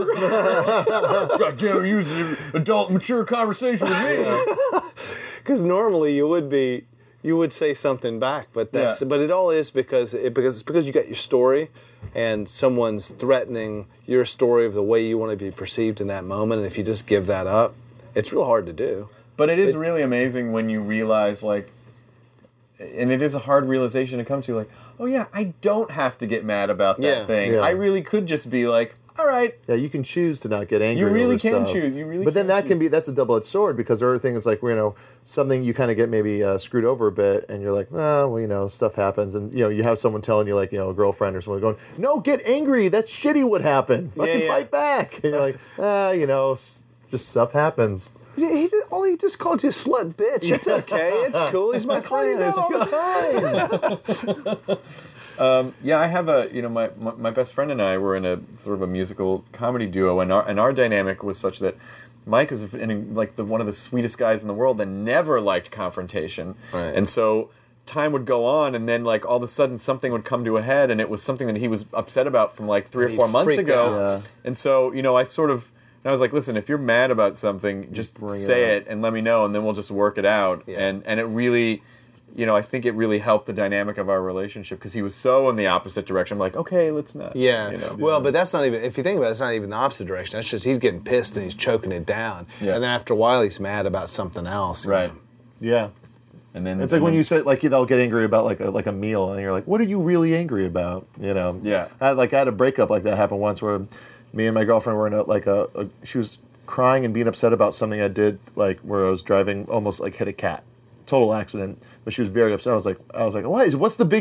I can't use an adult, mature conversation with me. Because normally you would be, you would say something back, but that's, Yeah. but it all is because it, because it's because you got your story, and someone's threatening your story of the way you want to be perceived in that moment, and if you just give that up, it's real hard to do. But it is really amazing when you realize, like, and it is a hard realization to come to, like, oh yeah, I don't have to get mad about that Yeah. thing. Yeah. I really could just be like, all right. Yeah, you can choose to not get angry. You really over can stuff. choose. You really But then can that choose. can be that's a double-edged sword because there are things like you know something you kind of get maybe uh, screwed over a bit, and you're like, oh, well, you know, stuff happens, and you know, you have someone telling you like, you know, a girlfriend or someone going, no, get angry. That's shitty. What happened? Fucking yeah. fight back. And you're like, ah, you know, s- just stuff happens. He, he did, all he just called you a slut bitch. It's okay. It's cool. He's my friend. It's all the time. Um, yeah, I have a, you know, my, my my best friend and I were in a sort of a musical comedy duo, and our and our dynamic was such that Mike was in, like the one of the sweetest guys in the world that never liked confrontation, Right. and so time would go on, and then like all of a sudden something would come to a head, and it was something that he was upset about from like three And or four he'd months freak ago, out. Yeah. and so you know I sort of. And I was like, listen, if you're mad about something, just Bring it say up. it and let me know, and then we'll just work it out. Yeah. And and it really, you know, I think it really helped the dynamic of our relationship because he was so in the opposite direction. I'm like, okay, let's not. Yeah. You know. Well, but that's not even, if you think about it, it's not even the opposite direction. That's just he's getting pissed and he's choking it down. Yeah. And then after a while, he's mad about something else. you Right. know. Yeah. And then It's like and when then- you say like they'll get angry about like a, like a meal, and you're like, "What are you really angry about?" You know? Yeah. I had, like I had a breakup like that happen once, where me and my girlfriend were in a like a, a she was crying and being upset about something I did, like where I was driving, almost like hit a cat, total accident. But she was very upset. I was like, I was like, "What is? What's the big?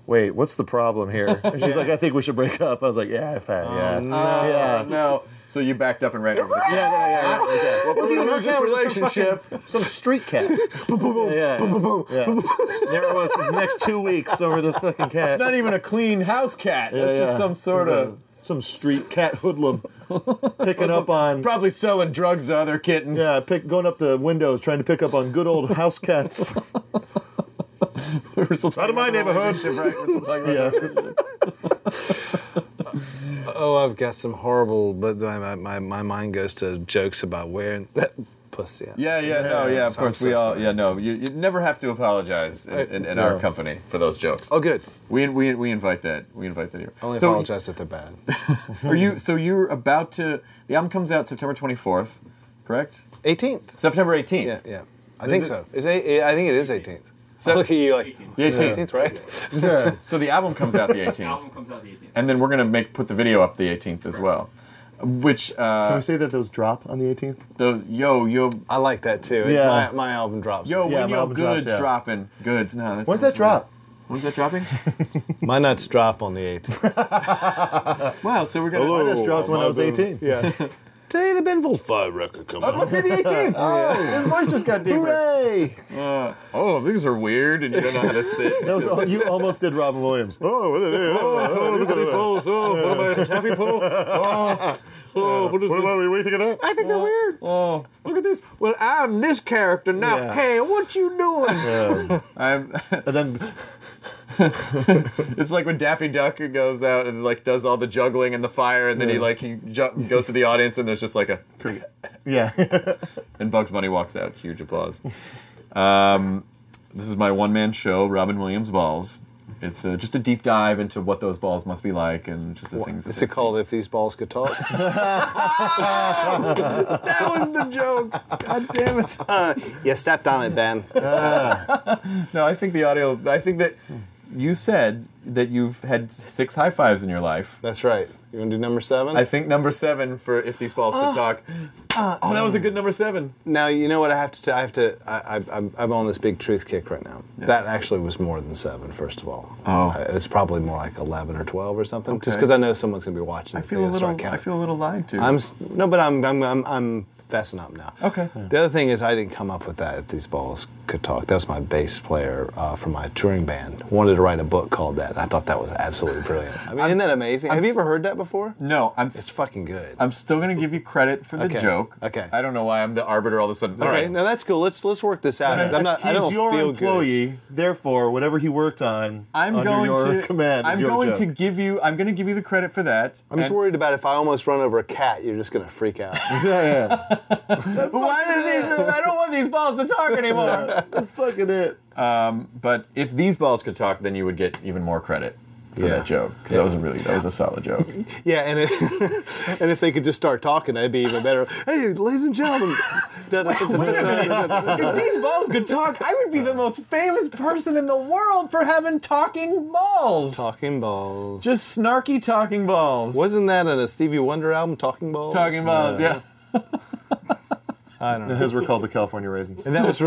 wait, what's the problem here? And she's like, I think we should break up. I was like, yeah, I've had, yeah. No, yeah. no. So you backed up and ran over the Yeah, yeah, yeah. yeah. Okay. Well, we're gonna lose this relationship. Some street cat. Boom, boom, boom, Yeah, boom, boom, boom, yeah. boom, boom. There it was for the next two weeks over this fucking cat. It's not even a clean house cat. That's Yeah, just yeah. some sort of... Some street cat hoodlum picking up on... Probably selling drugs to other kittens. Yeah, pick, going up the windows trying to pick up on good old house cats. We're still Out of my neighborhood. Right? We're still talking about Yeah. Oh, I've got some horrible, but my my, my mind goes to jokes about wearing that pussy. Yeah, yeah, no, yeah, of Sounds course, we so all, funny. yeah, no, you, you never have to apologize in, in, in our company for those jokes. Oh, good. We we we invite that. We invite that here. Only So, apologize if they're bad. Are you? So you're about to? The album comes out September twenty-fourth, correct? eighteenth. September eighteenth. Yeah, yeah. I think so. Is it, I think it is eighteenth. So- Look at you, like The eighteenth. eighteenth, right? Yeah. So the album comes out the eighteenth, Album comes out the eighteenth. and then we're gonna make put the video up the eighteenth as well. Which Can uh, we say that those drop on the eighteenth? those yo yo I like that too. Yeah. My, my album drops. yo Yeah, when my yo album drops, goods yeah. dropping goods. No, that's When's not that drop? When's that dropping? My nuts drop on the eighteenth. Wow. So we're gonna. Mine just dropped when I was eighteen. Yeah. Today the Ben Folds five record comes It must be out. the eighteenth. Oh, his voice just got deeper. Hooray! Uh, oh, these are weird, and you don't know how to sit. That was, oh, you almost did Robin Williams. Oh, what are they? Oh, look at these balls. Oh, what am I, a taffy pull? Oh, oh, what is What this? about we? What do you think of that? I think they're weird. Oh, look at this. Well, I'm this character now. Yeah. Hey, what you doing? I'm. And then It's like when Daffy Duck goes out and like does all the juggling and the fire, and then he like he ju- goes to the audience, and there's just like a yeah. and Bugs Bunny walks out. Huge applause. Um, this is my one-man show, Robin Williams Balls. It's uh, just a deep dive into what those balls must be like, and just the things. That Is they it called If These Balls Could Talk? That was the joke. God damn it. Uh, you stepped on it, Ben. No, I think the audio. I think that you said that you've had six high fives in your life. That's right. You want to do number seven? I think number seven for If These Balls Could Talk. Oh, that was a good number seven. Now, you know what I have to, I have to, I, I, I'm, I'm on this big truth kick right now. That actually was more than seven, first of all. Oh. Uh, it was probably more like eleven or twelve or something. Okay. Just because I know someone's going to be watching I this. feel they're a gonna start little. I counting. feel a little lied to. I'm, s- no, but I'm, I'm, I'm, I'm fessing up now. Okay. The other thing is I didn't come up with that, If These Balls Could Talk. That was my bass player uh, from my touring band. Wanted to write a book called that, and I thought that was absolutely brilliant. I mean, isn't that amazing? I'm Have you s- ever heard that before? No, I'm. It's fucking good. I'm still gonna give you credit for the Okay. joke. Okay. I don't know why I'm the arbiter all of a sudden. All Okay, right. now that's cool. Let's let's work this out. 'cause I'm not, I He's don't your feel good. employee, therefore, whatever he worked on I'm under going your to. command is I'm your going joke. to give you. I'm going to give you the credit for that. I'm just And- worried about if I almost run over a cat, you're just going to freak out. Yeah, yeah. Why did these? I don't want these balls to talk anymore. That's fucking it. Um, but if these balls could talk, then you would get even more credit for Yeah. that joke, because that was a really that was a solid joke. Yeah, and it, and if they could just start talking, that'd be even better. Hey, ladies and gentlemen. If these balls could talk, I would be the most famous person in the world for having talking balls. Talking balls. Just snarky talking balls. Wasn't that in a Stevie Wonder album, Talking Balls? talking balls? Yeah. I don't know. His were called the California Raisins. And that was. Re-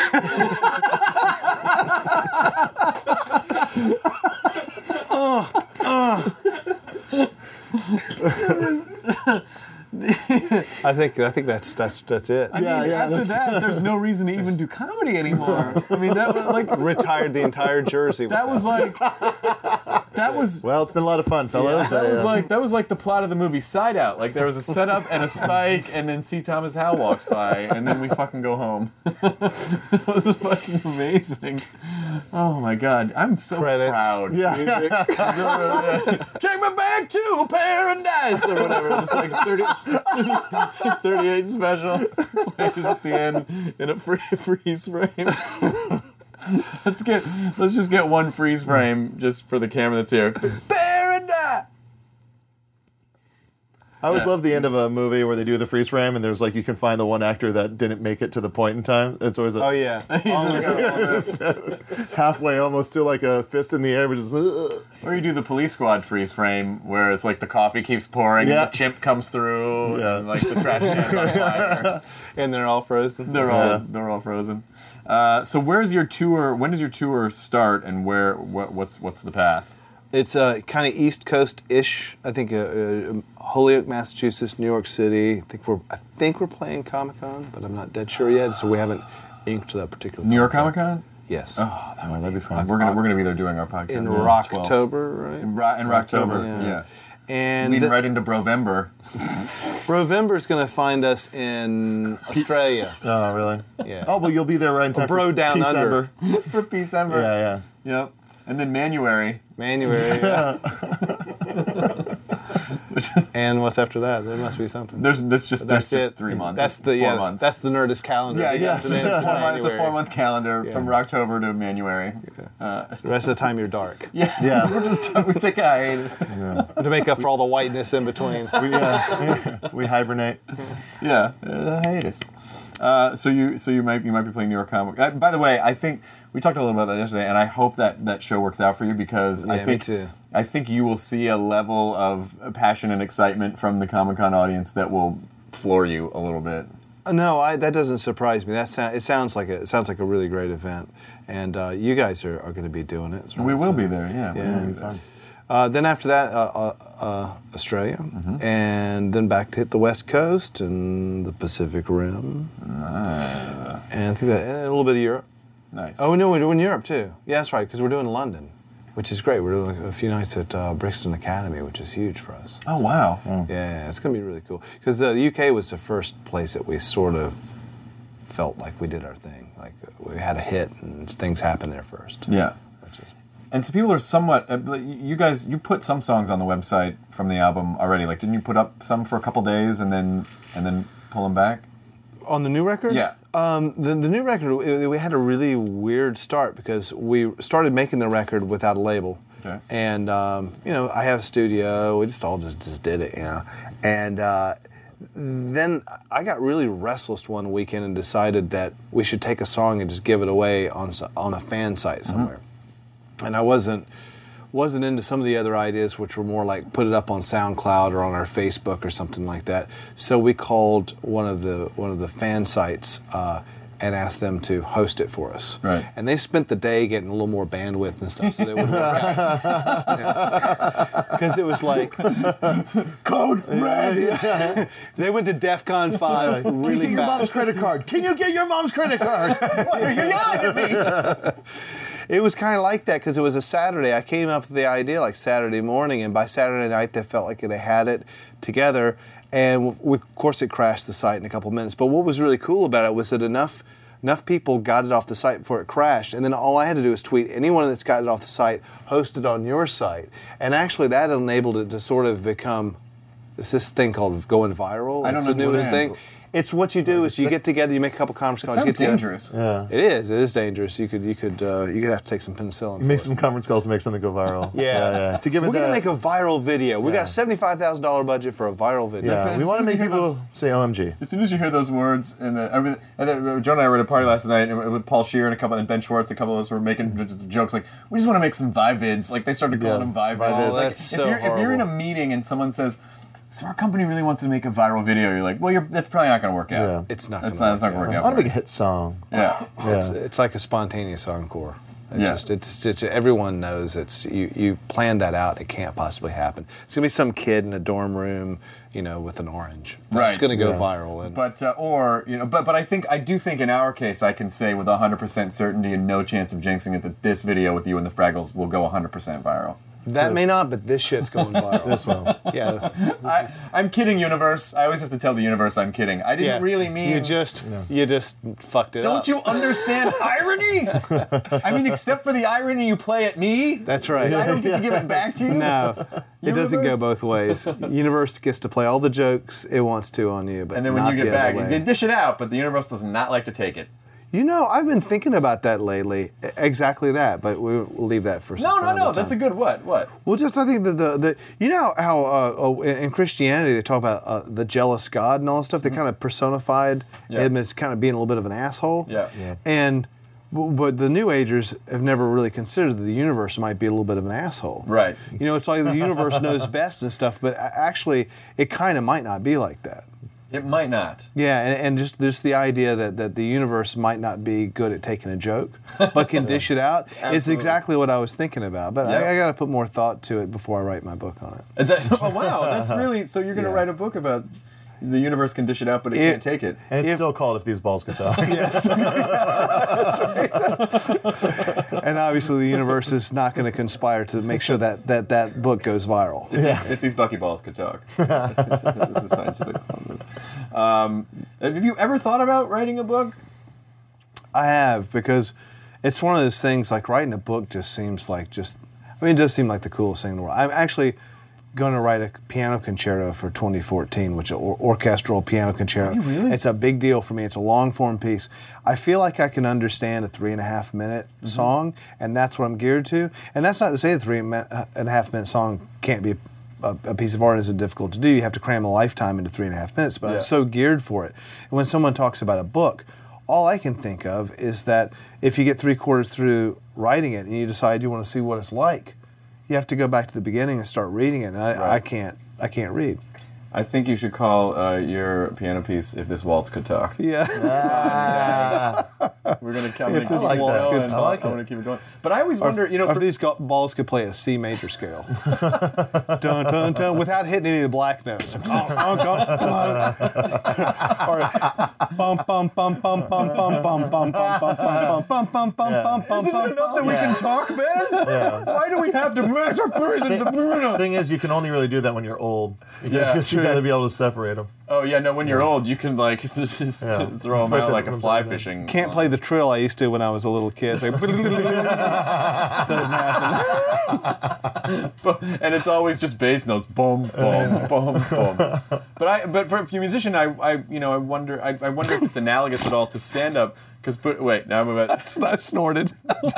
I think I think that's that's that's it. I mean, after that, there's no reason to even do comedy anymore. I mean, that was like Retired the entire jersey. With that was like that was. Well, it's been a lot of fun, fellas. That I, was uh, like that was like the plot of the movie Side Out. Like there was a setup and a spike, and then C. Thomas Howell walks by, and then we fucking go home. It was fucking amazing. Oh my god, I'm so Credits. proud. Yeah. Take me back to paradise or whatever. It's like thirty, thirty-eight special plays at the end in a free, freeze frame. Let's get let's just get one freeze frame just for the camera that's here. Paradise. I always love the end of a movie where they do the freeze frame and there's like you can find the one actor that didn't make it to the point in time. It's always a, Oh yeah, almost. halfway almost to like a fist in the air, which is uh, Or you do the Police Squad freeze frame where it's like the coffee keeps pouring Yeah. and the chimp comes through Yeah. and like the trash can's on fire. and they're all frozen. They're all Yeah. they're all frozen. Uh, so where's your tour? When does your tour start, and where? What, what's what's the path? It's uh, kind of East Coast-ish. I think uh, uh, Holyoke, Massachusetts, New York City. I think we're I think we're playing Comic Con, but I'm not dead sure yet. So we haven't inked that particular. New York Comic Con? Yes. Oh, that would be fun. We're gonna we're gonna be there doing our podcast in on the Rocktober, right? In, Ro- in Rocktober, yeah. yeah. And Leading th- right into Brovember. Brovember's going to find us in Australia. oh really? Yeah. Oh, well, you'll be there right in time. Bro for down December. under. For December. Yeah, yeah. Yep. And then Manuary. Manuary. Yeah. And what's after that? There must be something. There's that's just That's there's it. just three months. That's the four yeah. months. That's the Nerdist calendar. yeah, It yeah. begins It's, and a ends four in month, it's a January. four month calendar Yeah. from Rocktober to Manuary. Uh, The rest of the time you're dark. yeah. Yeah. We're just, we take a hiatus. To make up for all the whiteness in between. We, uh, we hibernate. Yeah, uh, hiatus. Uh, so you, so you might, you might be playing New York Comic. Uh, by the way, I think we talked a little about that yesterday, and I hope that that show works out for you because Yeah, I me think, too. I think you will see a level of passion and excitement from the Comic Con audience that will floor you a little bit. Uh, No, I, that doesn't surprise me. That sound, it sounds like a it sounds like a really great event, and uh, you guys are, are going to be doing it. Right? We will So- be there. Yeah, Yeah. it'll be fun. Uh, then after that, uh, uh, uh, Australia, Mm-hmm. and then back to hit the West Coast and the Pacific Rim, Uh, and I think that and a little bit of Europe. nice. Oh no, we're doing Europe too. Yeah, that's right, because we're doing London, which is great. We're doing a few nights at uh, Brixton Academy, which is huge for us. Oh wow. Yeah, it's going to be really cool. Because the U K was the first place that we sort of felt like we did our thing. Like we had a hit and things happened there first. Yeah. Which is, And so people are somewhat. Uh, you guys, you put some songs on the website from the album already. Like, didn't you put up some for a couple days and then and then pull them back? on the new record? Yeah. Um, the, the new record, we, we had a really weird start because we started making the record without a label. Okay. And, um, you know, I have a studio. We just all just, just did it, you know. And uh, then I got really restless one weekend and decided that we should take a song and just give it away on s- on a fan site somewhere. Mm-hmm. And I wasn't wasn't into some of the other ideas, which were more like put it up on SoundCloud or on our Facebook or something like that. So we called one of the one of the fan sites uh, and asked them to host it for us. Right. And they spent the day getting a little more bandwidth and stuff, so they would work out. Because it was like Code red. they went to DEF CON five Can really you get your mom's fast. credit card? Can you get your mom's credit card? What are you yelling at me? It was kind of like that because it was a Saturday. I came up with the idea like Saturday morning, and by Saturday night they felt like they had it together. And we, of course, it crashed the site in a couple minutes. But what was really cool about it was that enough enough people got it off the site before it crashed, and then all I had to do was tweet anyone that's got it off the site, host it on your site, and actually that enabled it to sort of become it's this thing called going viral. I don't it's the newest understand. thing. It's what you do is you get together, you make a couple conference calls. Sounds you get together. dangerous. Yeah. It is. It is dangerous. You could you could uh, you could have to take some penicillin. Make for some it. conference calls to make something go viral. Yeah. yeah, yeah. To give it We're gonna that- make a viral video. We Yeah. got a seventy-five thousand dollar budget for a viral video. Yeah, As we want to soon as make you hear people say O M G. As soon as you hear those words, and the, I mean, and then Joe and I were at a party last night and with Paul Shear and a couple, and Ben Schwartz, a couple of us were making just jokes like, "We just want to make some Vivids." Like they started calling Yeah. them Vivids. Vivids. Oh, Like, that's if so you're, If you're in a horrible. meeting and someone says, "So our company really wants to make a viral video," you're like, "Well, you're, that's probably not going to work out." Yeah. It's not. That's gonna not. It's not going to work work I out. want to for make a hit song. you. Yeah. It's, Yeah. it's like a spontaneous encore. It Yeah. just it's, it's everyone knows it's you you planned that out. It can't possibly happen. It's gonna be some kid in a dorm room, you know, with an orange. Right. It's gonna go Yeah. viral. And But uh, or you know, but but I think I do think in our case I can say with one hundred percent certainty and no chance of jinxing it that this video with you and the Fraggles will go one hundred percent viral. that may not, but this shit's going viral. This one. Yeah. I, I'm kidding, universe. I always have to tell the universe I'm kidding. I didn't yeah. really mean. You just you just fucked it up. Don't you understand irony? I mean, except for the irony you play at me. That's right. I don't get to give it back to you. No, it doesn't go Universe? both ways. Universe gets to play all the jokes it wants to on you, but And then when not you get the back, other way. they dish it out, but the universe does not like to take it. You know, I've been thinking about that lately. Exactly that, but we'll, we'll leave that for No, for no, no. another That's a time. good what? What? Well, just I think that the, the you know how uh, oh, in in Christianity they talk about uh, the jealous God and all that stuff. They kind of personified Yeah. him as kind of being a little bit of an asshole. Yeah. Yeah. And w- but the New Agers have never really considered that the universe might be a little bit of an asshole. Right. You know, it's like the universe knows best and stuff, but a- actually it kind of might not be like that. It might not. Yeah, and, and just just the idea that, that the universe might not be good at taking a joke, but can dish it out, is Absolutely. exactly what I was thinking about. But Yep. I, I got to put more thought to it before I write my book on it. Is that? Oh wow, that's really. So you're going to Yeah. write a book about the universe can dish it out, but it, It- can't take it. And it's If- still called If These Balls Could Talk. And obviously, the universe is not going to conspire to make sure that that, that book goes viral. If these buckyballs could talk. This is scientific. Um, have you ever thought about writing a book? I have, because it's one of those things, like writing a book just seems like just, I mean, it does seem like the coolest thing in the world. I'm actually going to write a piano concerto for twenty fourteen, which is an or- orchestral piano concerto. Are you really? It's a big deal for me. It's a long form piece. I feel like I can understand a three and a half minute Mm-hmm. song, and that's what I'm geared to. And that's not to say the three and a half minute song can't be a, a piece of art. Isn't difficult to do. You have to cram a lifetime into three and a half minutes, but Yeah. I'm so geared for it. And when someone talks about a book, all I can think of is that if you get three quarters through writing it and you decide you want to see what it's like, you have to go back to the beginning and start reading it. And I, Right. I can't, I can't read. I think you should call uh, your piano piece "If This Waltz Could Talk." Yeah. We're gonna come. If This Waltz Could and Talk. I'm gonna keep it going. But I always wonder, you know, or if for, these go- balls could play a C major scale, dun, dun, dun, without hitting any of the black notes. Like, oh, oh, oh. Or bum bum bum bum bum bum bum bum bum bum bum bum bum bum bum bum. isn't it enough that we can talk, man? Why do we have to mash our birds into the burner? Thing is, you can only really do that when you're old. You Yeah, got, you got to be able to separate them. Oh yeah, no. When you're old, you can like just Yeah. throw them out like a fly fishing. Can't play the trill I used to when I was a little kid. It's like, doesn't happen. And it's always just bass notes, boom, boom, boom, boom. But I, but for, for a musician, I, I, you know, I wonder, I, I wonder if it's analogous at all to stand up. Because, but wait, now I'm about. I snorted.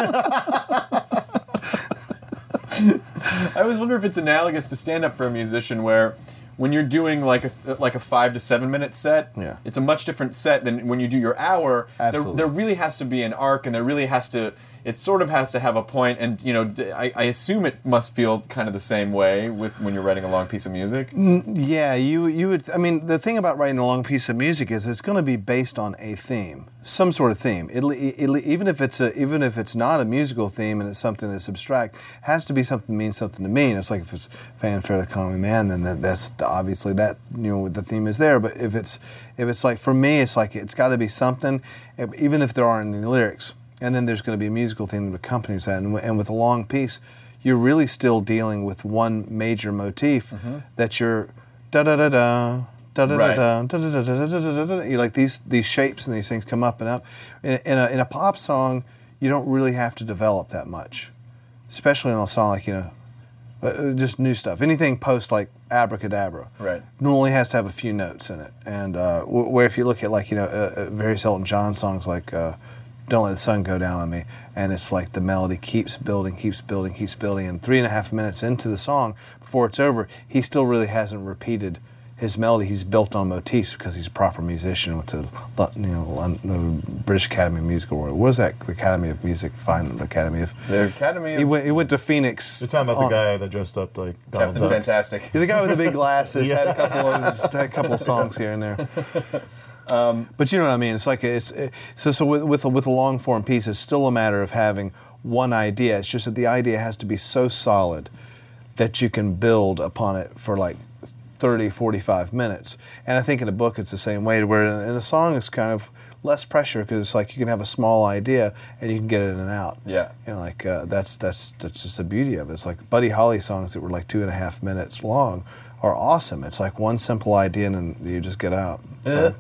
I always wonder if it's analogous to stand up for a musician, where when you're doing like a like a five to seven minute set, Yeah. it's a much different set than when you do your hour. There, Absolutely. there really has to be an arc, and there really has to. It sort of has to have a point, and you know, d- I, I assume it must feel kind of the same way with when you're writing a long piece of music. Yeah, you you would. I mean, the thing about writing a long piece of music is it's going to be based on a theme, some sort of theme. It'll, it'll, even if it's a even if it's not a musical theme and it's something that's abstract, it has to be something that means something to me. And it's like if it's Fanfare to Call Me Man, then that, that's the, obviously that you know the theme is there. But if it's if it's like for me, it's like it's got to be something, even if there aren't any lyrics. And then there's going to be a musical theme that accompanies that. And, and with a long piece, you're really still dealing with one major motif that you're da da da da da da da da da da da da da da. You like these these shapes and these things come up and up. In, in a in a pop song, you don't really have to develop that much, especially in a song like you know, uh, just new stuff. Anything post like Abracadabra, Right. normally has to have a few notes in it. And uh, where if you look at like you know uh, uh, various Elton John songs like. Uh, Don't Let the Sun Go Down on Me, and it's like the melody keeps building, keeps building, keeps building, and three and a half minutes into the song, before it's over, he still really hasn't repeated his melody. He's built on motifs because he's a proper musician with the you know the British Academy of Music Award. What was that? The Academy of Music, fine Academy of. The Academy. He Of went. He went to Phoenix. You're talking about on- the guy that dressed up like Donald Captain Duck. Fantastic. He's the guy with the big glasses. Had a couple of had a couple of songs here and there. Um, but you know what I mean. It's like it's it, so so with with a, with a long form piece, it's still a matter of having one idea. It's just that the idea has to be so solid that you can build upon it for like thirty, forty-five minutes. And I think in a book it's the same way. Where in a song it's kind of less pressure because it's like you can have a small idea and you can get it in and out. Yeah. You know, like uh, that's that's that's just the beauty of it. It's like Buddy Holly songs that were like two and a half minutes long are awesome. It's like one simple idea and then you just get out. So,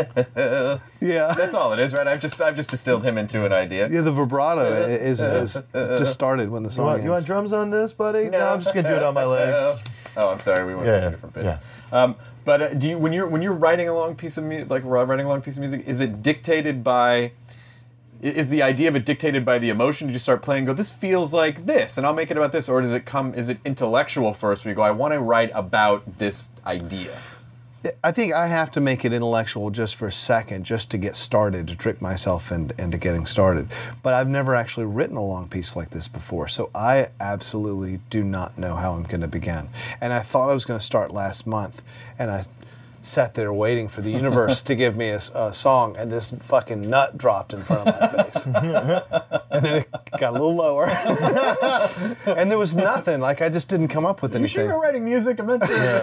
yeah. That's all it is, right? I've just I've just distilled him into an idea. Yeah, the vibrato is, is just started when the You song want, ends. you want drums on this, buddy? No, I'm just gonna do it on my legs. Oh, I'm sorry. We went Yeah, to a different pitch. yeah. Um, but uh, do you when you're when you're writing a long piece of music, like writing a long piece of music, is it dictated by is the idea of it dictated by the emotion? Did you start playing and go, this feels like this, and I'll make it about this? Or does it come, is it intellectual first where you go, I want to write about this idea? I think I have to make it intellectual just for a second, just to get started, to trick myself in, into getting started. But I've never actually written a long piece like this before, so I absolutely do not know how I'm going to begin. And I thought I was going to start last month, and I sat there waiting for the universe to give me a, a song, and this fucking nut dropped in front of my face. And then it got a little lower. And there was nothing. Like, I just didn't come up with anything. You sure you're writing music? I meant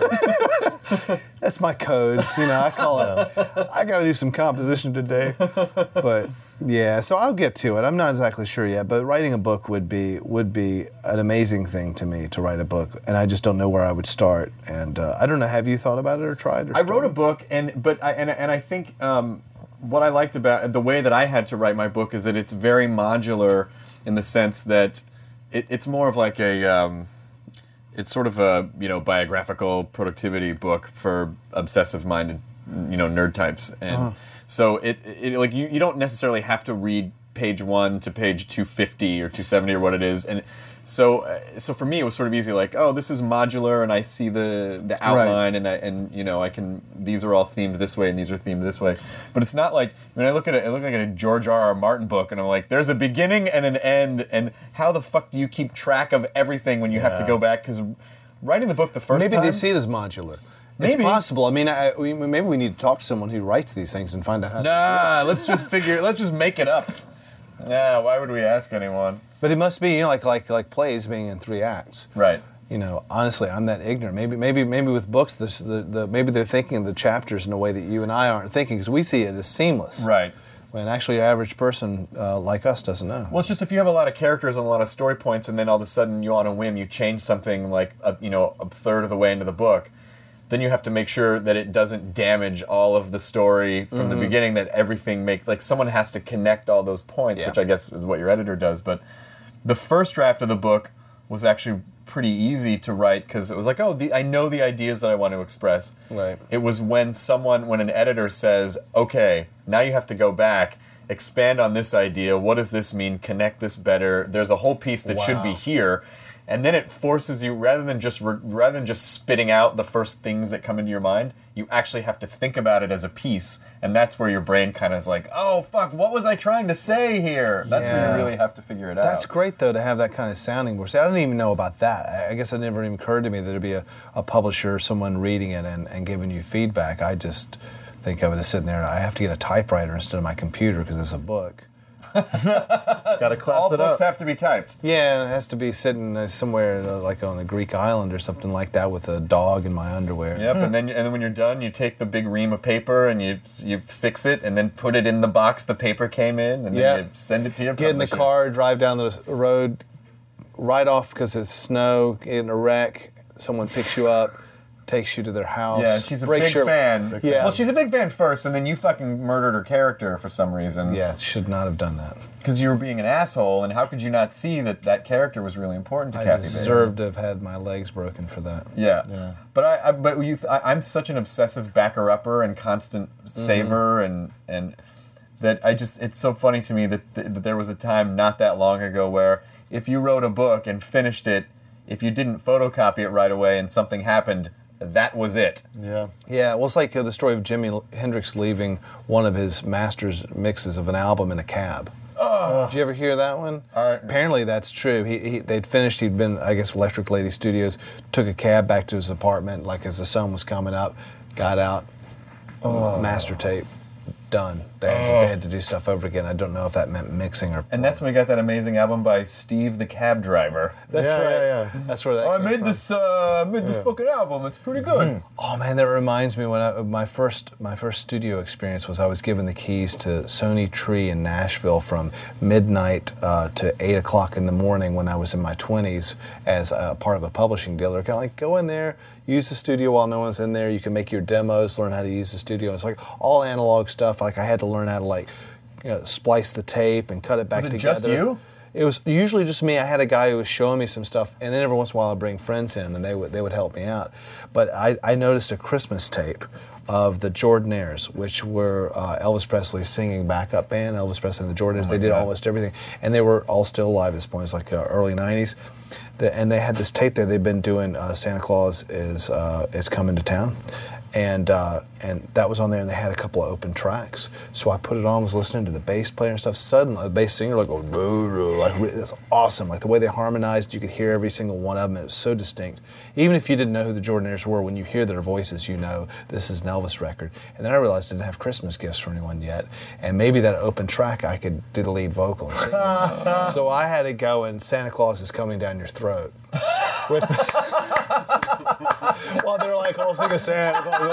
to. That's my code. You know, I call it, I got to do some composition today. But, yeah, so I'll get to it. I'm not exactly sure yet, but writing a book would be would be an amazing thing to me, to write a book. And I just don't know where I would start. And uh, I don't know, have you thought about it or tried? Or I wrote a book, and but I, and, and I think um, what I liked about the way that I had to write my book is that it's very modular in the sense that it, it's more of like a... Um, It's sort of a, you know, biographical productivity book for obsessive-minded, you know, nerd types. And uh-huh. so it, it like you, you don't necessarily have to read page one to page two fifty or two seventy or what it is. And so uh, so for me it was sort of easy, like, oh, this is modular, and I see the the outline, right. and I and you know I can, these are all themed this way and these are themed this way. But it's not like, when I look at it, I look like a George R. R. Martin book, and I'm like, there's a beginning and an end, and how the fuck do you keep track of everything when you yeah. have to go back? Because writing the book the first maybe time, they see it as modular. Maybe. It's possible. I mean, I, we, maybe we need to talk to someone who writes these things and find out how. Nah, to let's just figure. Let's just make it up. Nah, why would we ask anyone? But it must be, you know, like like like plays being in three acts. Right. You know, honestly, I'm that ignorant. Maybe maybe maybe with books, this, the the maybe they're thinking of the chapters in a way that you and I aren't thinking, because we see it as seamless. Right. When actually, your average person uh, like us doesn't know. Well, it's just if you have a lot of characters and a lot of story points, and then all of a sudden you, on a whim, you change something like a, you know a third of the way into the book, then you have to make sure that it doesn't damage all of the story from mm-hmm. the beginning, that everything makes, like, someone has to connect all those points, yeah. which I guess is what your editor does. But the first draft of the book was actually pretty easy to write, because it was like, oh, the, I know the ideas that I want to express. Right. It was when someone, when an editor says, okay, now you have to go back, expand on this idea, what does this mean, connect this better, there's a whole piece that wow. should be here. And then it forces you, rather than just rather than just spitting out the first things that come into your mind, you actually have to think about it as a piece, and that's where your brain kind of is like, oh, fuck, what was I trying to say here? That's yeah. where you really have to figure it out. That's great, though, to have that kind of sounding board. See, I didn't even know about that. I guess it never even occurred to me that there'd be a, a publisher, someone reading it and, and giving you feedback. I just think of it as sitting there, I have to get a typewriter instead of my computer because it's a book. Got to class All it up. All books have to be typed. Yeah, and it has to be sitting somewhere uh, like on a Greek island or something like that with a dog in my underwear. Yep, hmm. and then and then when you're done, you take the big ream of paper and you you fix it and then put it in the box the paper came in, and yep. then you send it to your Get publisher. in the car, drive down the road, ride off because it's snow, get in a wreck, someone picks you up, takes you to their house. Yeah, she's a big your, fan. Big yeah. Well, she's a big fan first, and then you fucking murdered her character for some reason. Yeah, should not have done that. Because you were being an asshole, and how could you not see that that character was really important to I Kathy Bates? I deserved to have had my legs broken for that. Yeah. yeah. But I, I but you, I, I'm such an obsessive backer-upper and constant saver, mm-hmm. and and that I just, it's so funny to me that, th- that there was a time not that long ago where if you wrote a book and finished it, if you didn't photocopy it right away and something happened, that was it. Yeah. Yeah, well, it's like uh, the story of Jimi Hendrix leaving one of his master's mixes of an album in a cab. Oh. Did you ever hear that one? Uh, Apparently that's true. He, he They'd finished, he'd been, I guess, Electric Lady Studios, took a cab back to his apartment, like as the sun was coming up, got out, oh. master tape, done. They had, oh. to, they had to do stuff over again. I don't know if that meant mixing or... And that's when we got that amazing album by Steve the Cab Driver. That's yeah, right. Yeah, yeah. That's where that oh, I came made from. this. Uh, I made yeah. this fucking album. It's pretty good. Mm. Oh man, that reminds me when I, my first my first studio experience was I was given the keys to Sony Tree in Nashville from midnight uh, to eight o'clock in the morning when I was in my twenties as a part of a publishing deal. They're kind of like, go in there, use the studio while no one's in there. You can make your demos, learn how to use the studio. It's like all analog stuff. Like I had to learn how to like, you know, splice the tape and cut it back was it together. Just you? it was usually just me. I had a guy who was showing me some stuff, and then every once in a while I'd bring friends in, and they would they would help me out. But I, I noticed a Christmas tape of the Jordanaires, which were uh, Elvis Presley's singing backup band. Elvis Presley and the Jordanaires, Oh they did God. almost everything, and they were all still alive at this point. It was like uh, early nineties, the, and they had this tape there. They've been doing uh, Santa Claus is uh, is coming to town. And uh, and that was on there, and they had a couple of open tracks. So I put it on, was listening to the bass player and stuff. Suddenly, the bass singer like, oh, like it's awesome. Like the way they harmonized, you could hear every single one of them. It was so distinct. Even if you didn't know who the Jordanaires were, when you hear their voices, you know this is an Elvis record. And then I realized I didn't have Christmas gifts for anyone yet, and maybe that open track I could do the lead vocal and sing. So I had to go and Santa Claus is coming down your throat. With well, they're like all singing Santa Claus.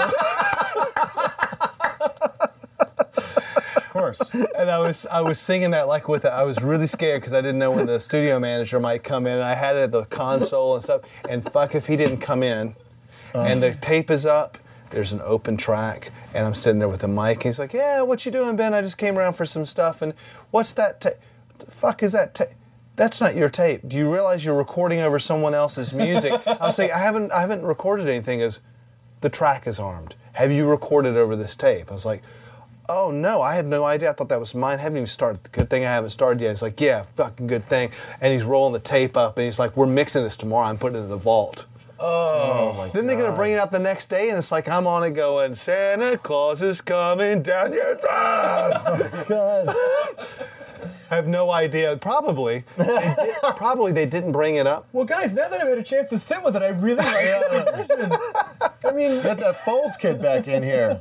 Of course. And I was I was singing that like with it. I was really scared because I didn't know when the studio manager might come in. And I had it at the console and stuff. And fuck if he didn't come in. And the tape is up. There's an open track, and I'm sitting there with the mic. And he's like, "Yeah, what you doing, Ben? I just came around for some stuff. And what's that tape? The fuck is that tape? That's not your tape. Do you realize you're recording over someone else's music?" I was saying, I haven't, I haven't recorded anything. As the track is armed. Have you recorded over this tape? I was like, oh no, I had no idea. I thought that was mine. I haven't even started. Good thing I haven't started yet. He's like, yeah, fucking good thing. And he's rolling the tape up, and he's like, we're mixing this tomorrow. I'm putting it in the vault. Oh, my Then they're going to bring it out the next day, and it's like I'm on it going, Santa Claus is coming down your throat. Oh, God. I have no idea. Probably. They did, probably they didn't bring it up. Well, guys, now that I've had a chance to sit with it, I really like the tradition. I mean, Get that Folds kid back in here.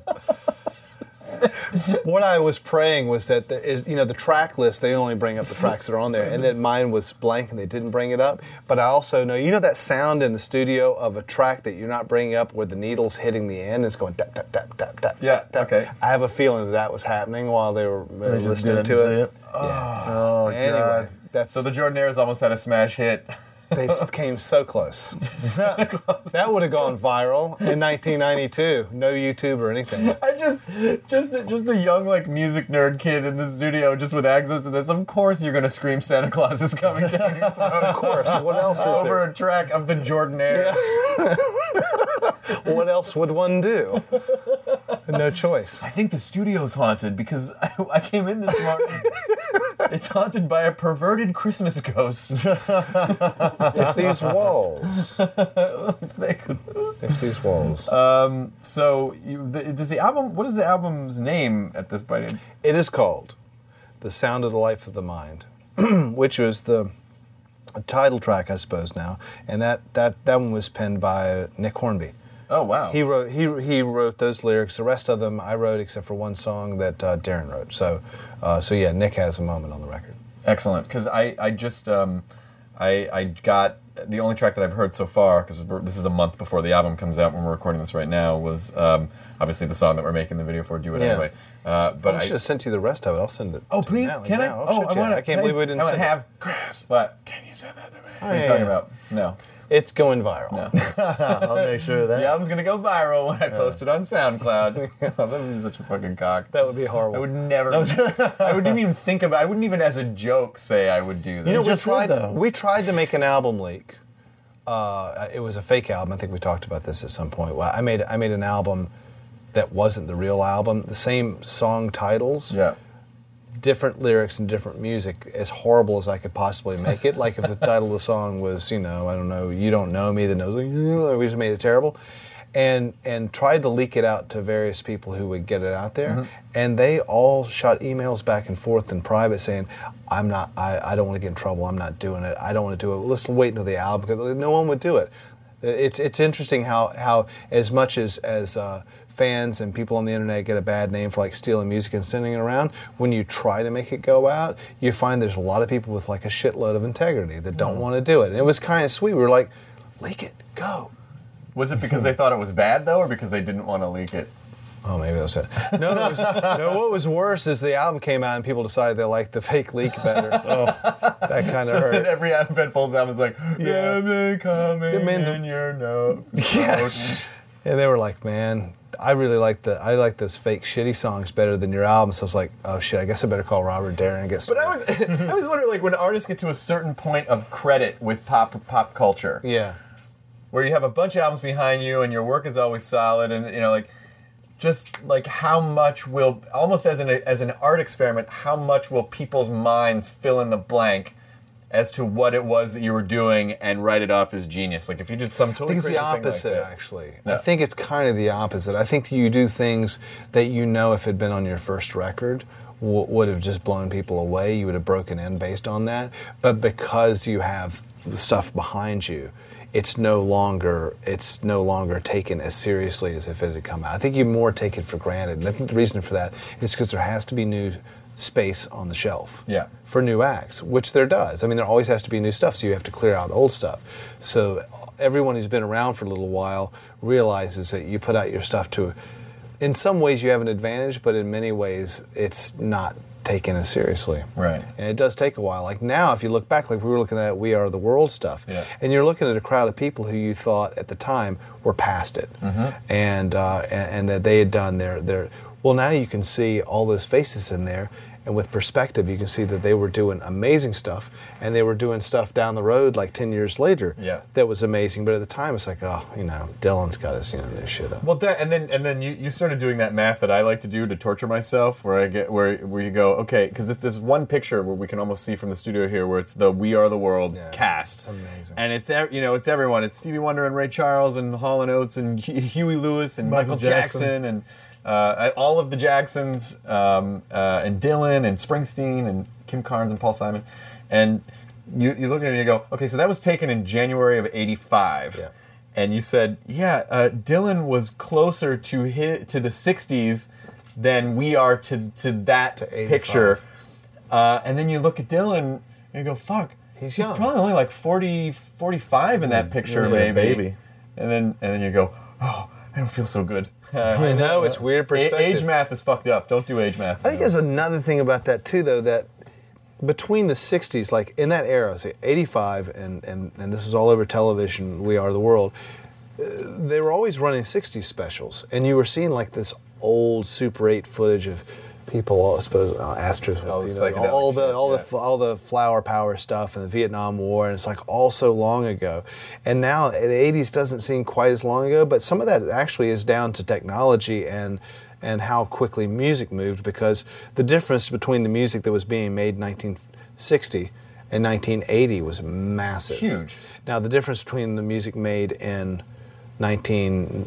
What I was praying was that the, is, you know the track list, they only bring up the tracks that are on there, and that mine was blank and they didn't bring it up. But I also know, you know that sound in the studio of a track that you're not bringing up where the needle's hitting the end, it's going tap tap tap tap tap. Yeah, tap. okay. I have a feeling that that was happening while they were uh, They just listening didn't to say it. it? Yeah. Oh, Anyway, God. that's so the Jordanaires almost had a smash hit. they came so close. That would have gone viral in nineteen ninety-two. No YouTube or anything. I just, just, just a young like music nerd kid in the studio, just with access to this. Of course, you're gonna scream "Santa Claus is coming down your throat." Of course. What else is Over there? a track of the Jordanaires. What else would one do? No choice. I think the studio's haunted because I, I came in this morning. It's haunted by a perverted Christmas ghost. If these walls, They could- if these walls, um, so, you, the, does the album? What is the album's name at this point? it is called "The Sound of the Life of the Mind," which was the title track, I suppose now, and that that that one was penned by Nick Hornby. Oh wow! He wrote he he wrote those lyrics. The rest of them I wrote, except for one song that uh, Darren wrote. So, uh, so yeah, Nick has a moment on the record. Excellent, because I, I just um, I I got the only track that I've heard so far, because this is a month before the album comes out when we're recording this right now, was um, obviously the song that we're making the video for, Do It Yeah. Anyway. Uh, but I I, should have sent you the rest of it. I'll send it. oh to you please, now. can I? Yeah, I'll Oh, shoot I you. want. I can't believe we didn't I want send to it. have Chris. What? Can you send that to me? What are you yeah, talking yeah. about? No. It's going viral. No. I'll make sure of that. The album's gonna go viral when I post it on SoundCloud. Oh, that would be such a fucking cock. That would be horrible. I would never. I wouldn't even think about. I wouldn't even, as a joke, say I would do that. You know, we just tried. would, though. We tried to make an album leak. Uh, it was a fake album. I think we talked about this at some point. Well, I made I made an album that wasn't the real album. The same song titles, yeah. different lyrics and different music. As horrible as I could possibly make it. Like if the title of the song was, you know, I don't know, You Don't Know Me, then I was like, "Ugh," we just made it terrible. And and tried to leak it out to various people who would get it out there, Mm-hmm. and they all shot emails back and forth in private saying, "I'm not, I, I don't want to get in trouble. I'm not doing it. I don't want to do it. Let's wait until the album," because no one would do it. It's it's interesting how how as much as as uh, fans and people on the internet get a bad name for like stealing music and sending it around, when you try to make it go out, you find there's a lot of people with like a shitload of integrity that don't want to do it. And it was kind of sweet. We were like, leak it, go. Was it because they thought it was bad though, or because they didn't want to leak it? Oh, maybe that was it. No, no, it was, no. What was worse is the album came out and people decided they liked the fake leak better. Oh, that kind of So hurt. every Ben Folds album is like, Yeah. "Yeah, coming The men- in your note." Yes. Yeah, they were like, man, I really like the I like those fake shitty songs better than your album. So I was like, oh shit, I guess I better call Robert Darin and get But started. I was I was wondering, like, when artists get to a certain point of credit with pop pop culture, yeah, where you have a bunch of albums behind you and your work is always solid, and you know, like, just like how much will, almost as an as an art experiment, how much will people's minds fill in the blank as to what it was that you were doing and write it off as genius? Like if you did some I totally think it's crazy the thing like opposite, that. actually. No. I think it's kind of the opposite. I think you do things that you know if it had been on your first record w- would have just blown people away. You would have broken in based on that. But because you have stuff behind you, it's no longer it's no longer taken as seriously as if it had come out. I think you more take it for granted. And I think the reason for that is because there has to be new space on the shelf Yeah. for new acts, which there does. I mean, there always has to be new stuff, so you have to clear out old stuff. So everyone who's been around for a little while realizes that you put out your stuff to, in some ways you have an advantage, but in many ways it's not taken as seriously. Right. And it does take a while. Like now, if you look back, like we were looking at We Are the World stuff, Yeah. and you're looking at a crowd of people who you thought at the time were past it, Mhm. and, uh, and and that they had done their their. Well, now you can see all those faces in there, and with perspective, you can see that they were doing amazing stuff, and they were doing stuff down the road, like ten years later, Yeah. that was amazing. But at the time, it's like, oh, you know, Dylan's got his, you know, new shit up. Well, that, and then and then you, you started doing that math that I like to do to torture myself, where I get where where you go, okay, because this this one picture where we can almost see from the studio here, where it's the We Are the World Yeah, cast, it's amazing. and it's ev- you know it's everyone, it's Stevie Wonder and Ray Charles and Hall and Oates and Hu- Huey Lewis and Michael, Michael Jackson. Jackson. and uh, all of the Jacksons um, uh, and Dylan and Springsteen and Kim Carnes and Paul Simon, and you you look at it and you go, okay, so that was taken in January of eighty-five. Yeah. And you said, yeah, uh, Dylan was closer to his, to the sixties than we are to, to that To eighty-five. picture. Uh, and then you look at Dylan and you go, fuck, He's young. probably only like forty, forty-five in that picture, yeah, maybe. baby. And then and then you go, oh, I don't feel so good. Uh, I know, it's weird a- perspective. Age math is fucked up. Don't do age math. I think there's another thing about that too, though, that between the sixties, like in that era, say eighty-five, and, and, and this is all over television, We Are the World, uh, they were always running sixties specials, and you were seeing like this old Super eight footage of people, I suppose, uh, Astros, All the you know, psychedelic all the shit, all yeah. the fl- all the flower power stuff and the Vietnam War, and it's like all so long ago. And now the eighties doesn't seem quite as long ago, but some of that actually is down to technology and and how quickly music moved, because the difference between the music that was being made in nineteen sixty and nineteen eighty was massive. Huge. Now the difference between the music made in nineteen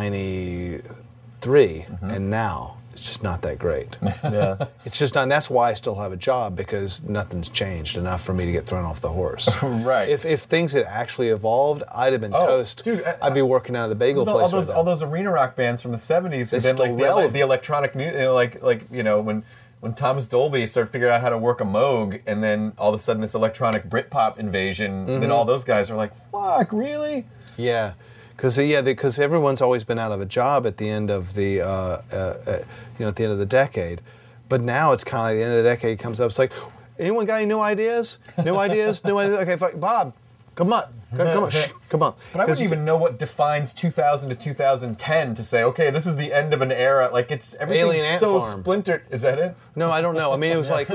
ninety-three Mm-hmm. and now, it's just not that great. Yeah. It's just not, and that's why I still have a job, because nothing's changed enough for me to get thrown off the horse. Right. If if things had actually evolved, I'd have been Oh, toast. dude, I- I'd be working out of the bagel all, place. all those with all them. those arena rock bands from the seventies, who They're then like still the, ele- relevant. the electronic music, you know, like like you know when when Thomas Dolby started figuring out how to work a Moog, and then all of a sudden this electronic Britpop invasion, Mm-hmm. then all those guys are like, fuck, really? Yeah, because yeah, because everyone's always been out of a job at the end of the uh, uh, uh, you know at the end of the decade, but now it's kind of like the end of the decade comes up. It's like, anyone got any new ideas? New ideas? New ideas? Okay, fuck, Bob, come on, come, come on, shh, come on. But I 'Cause wouldn't you- even know what defines two thousand to two thousand ten to say, okay, this is the end of an era. Like it's everything's Alien Ant so Farm. splintered. Is that it? No, I don't know. I mean, it was like,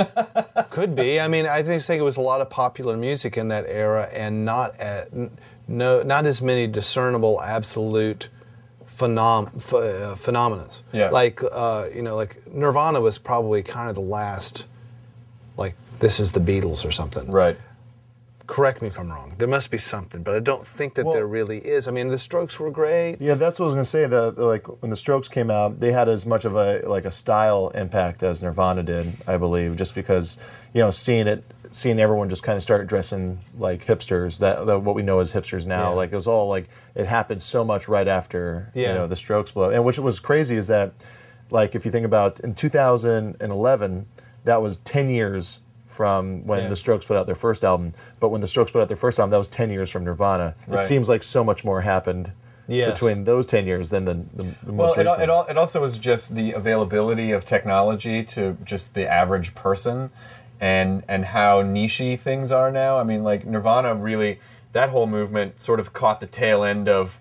could be. I mean, I just think it was a lot of popular music in that era, and not at, n- no, not as many discernible absolute phenom ph- uh, phenomena. Yeah. Like, uh, you know, like Nirvana was probably kind of the last, like, this is the Beatles or something. Right. Correct me if I'm wrong. There must be something, but I don't think that Well- there really is. I mean, the Strokes were great. Yeah, that's what I was gonna say. The, the like when the Strokes came out, they had as much of a like a style impact as Nirvana did, I believe, just because you know seeing it, seeing everyone just kind of start dressing like hipsters. That, that what we know as hipsters now. Yeah. Like it was all like it happened so much right after Yeah. you know the Strokes blew up. And which was crazy is that like if you think about in two thousand eleven, that was ten years from when Yeah. the Strokes put out their first album. But when the Strokes put out their first album, that was ten years from Nirvana. Right. It seems like so much more happened Yes. between those ten years than the, the, the Well, most it, al- recent. it, al- it also is just the availability of technology to just the average person, and and how nichey things are now. I mean, like Nirvana really, that whole movement sort of caught the tail end of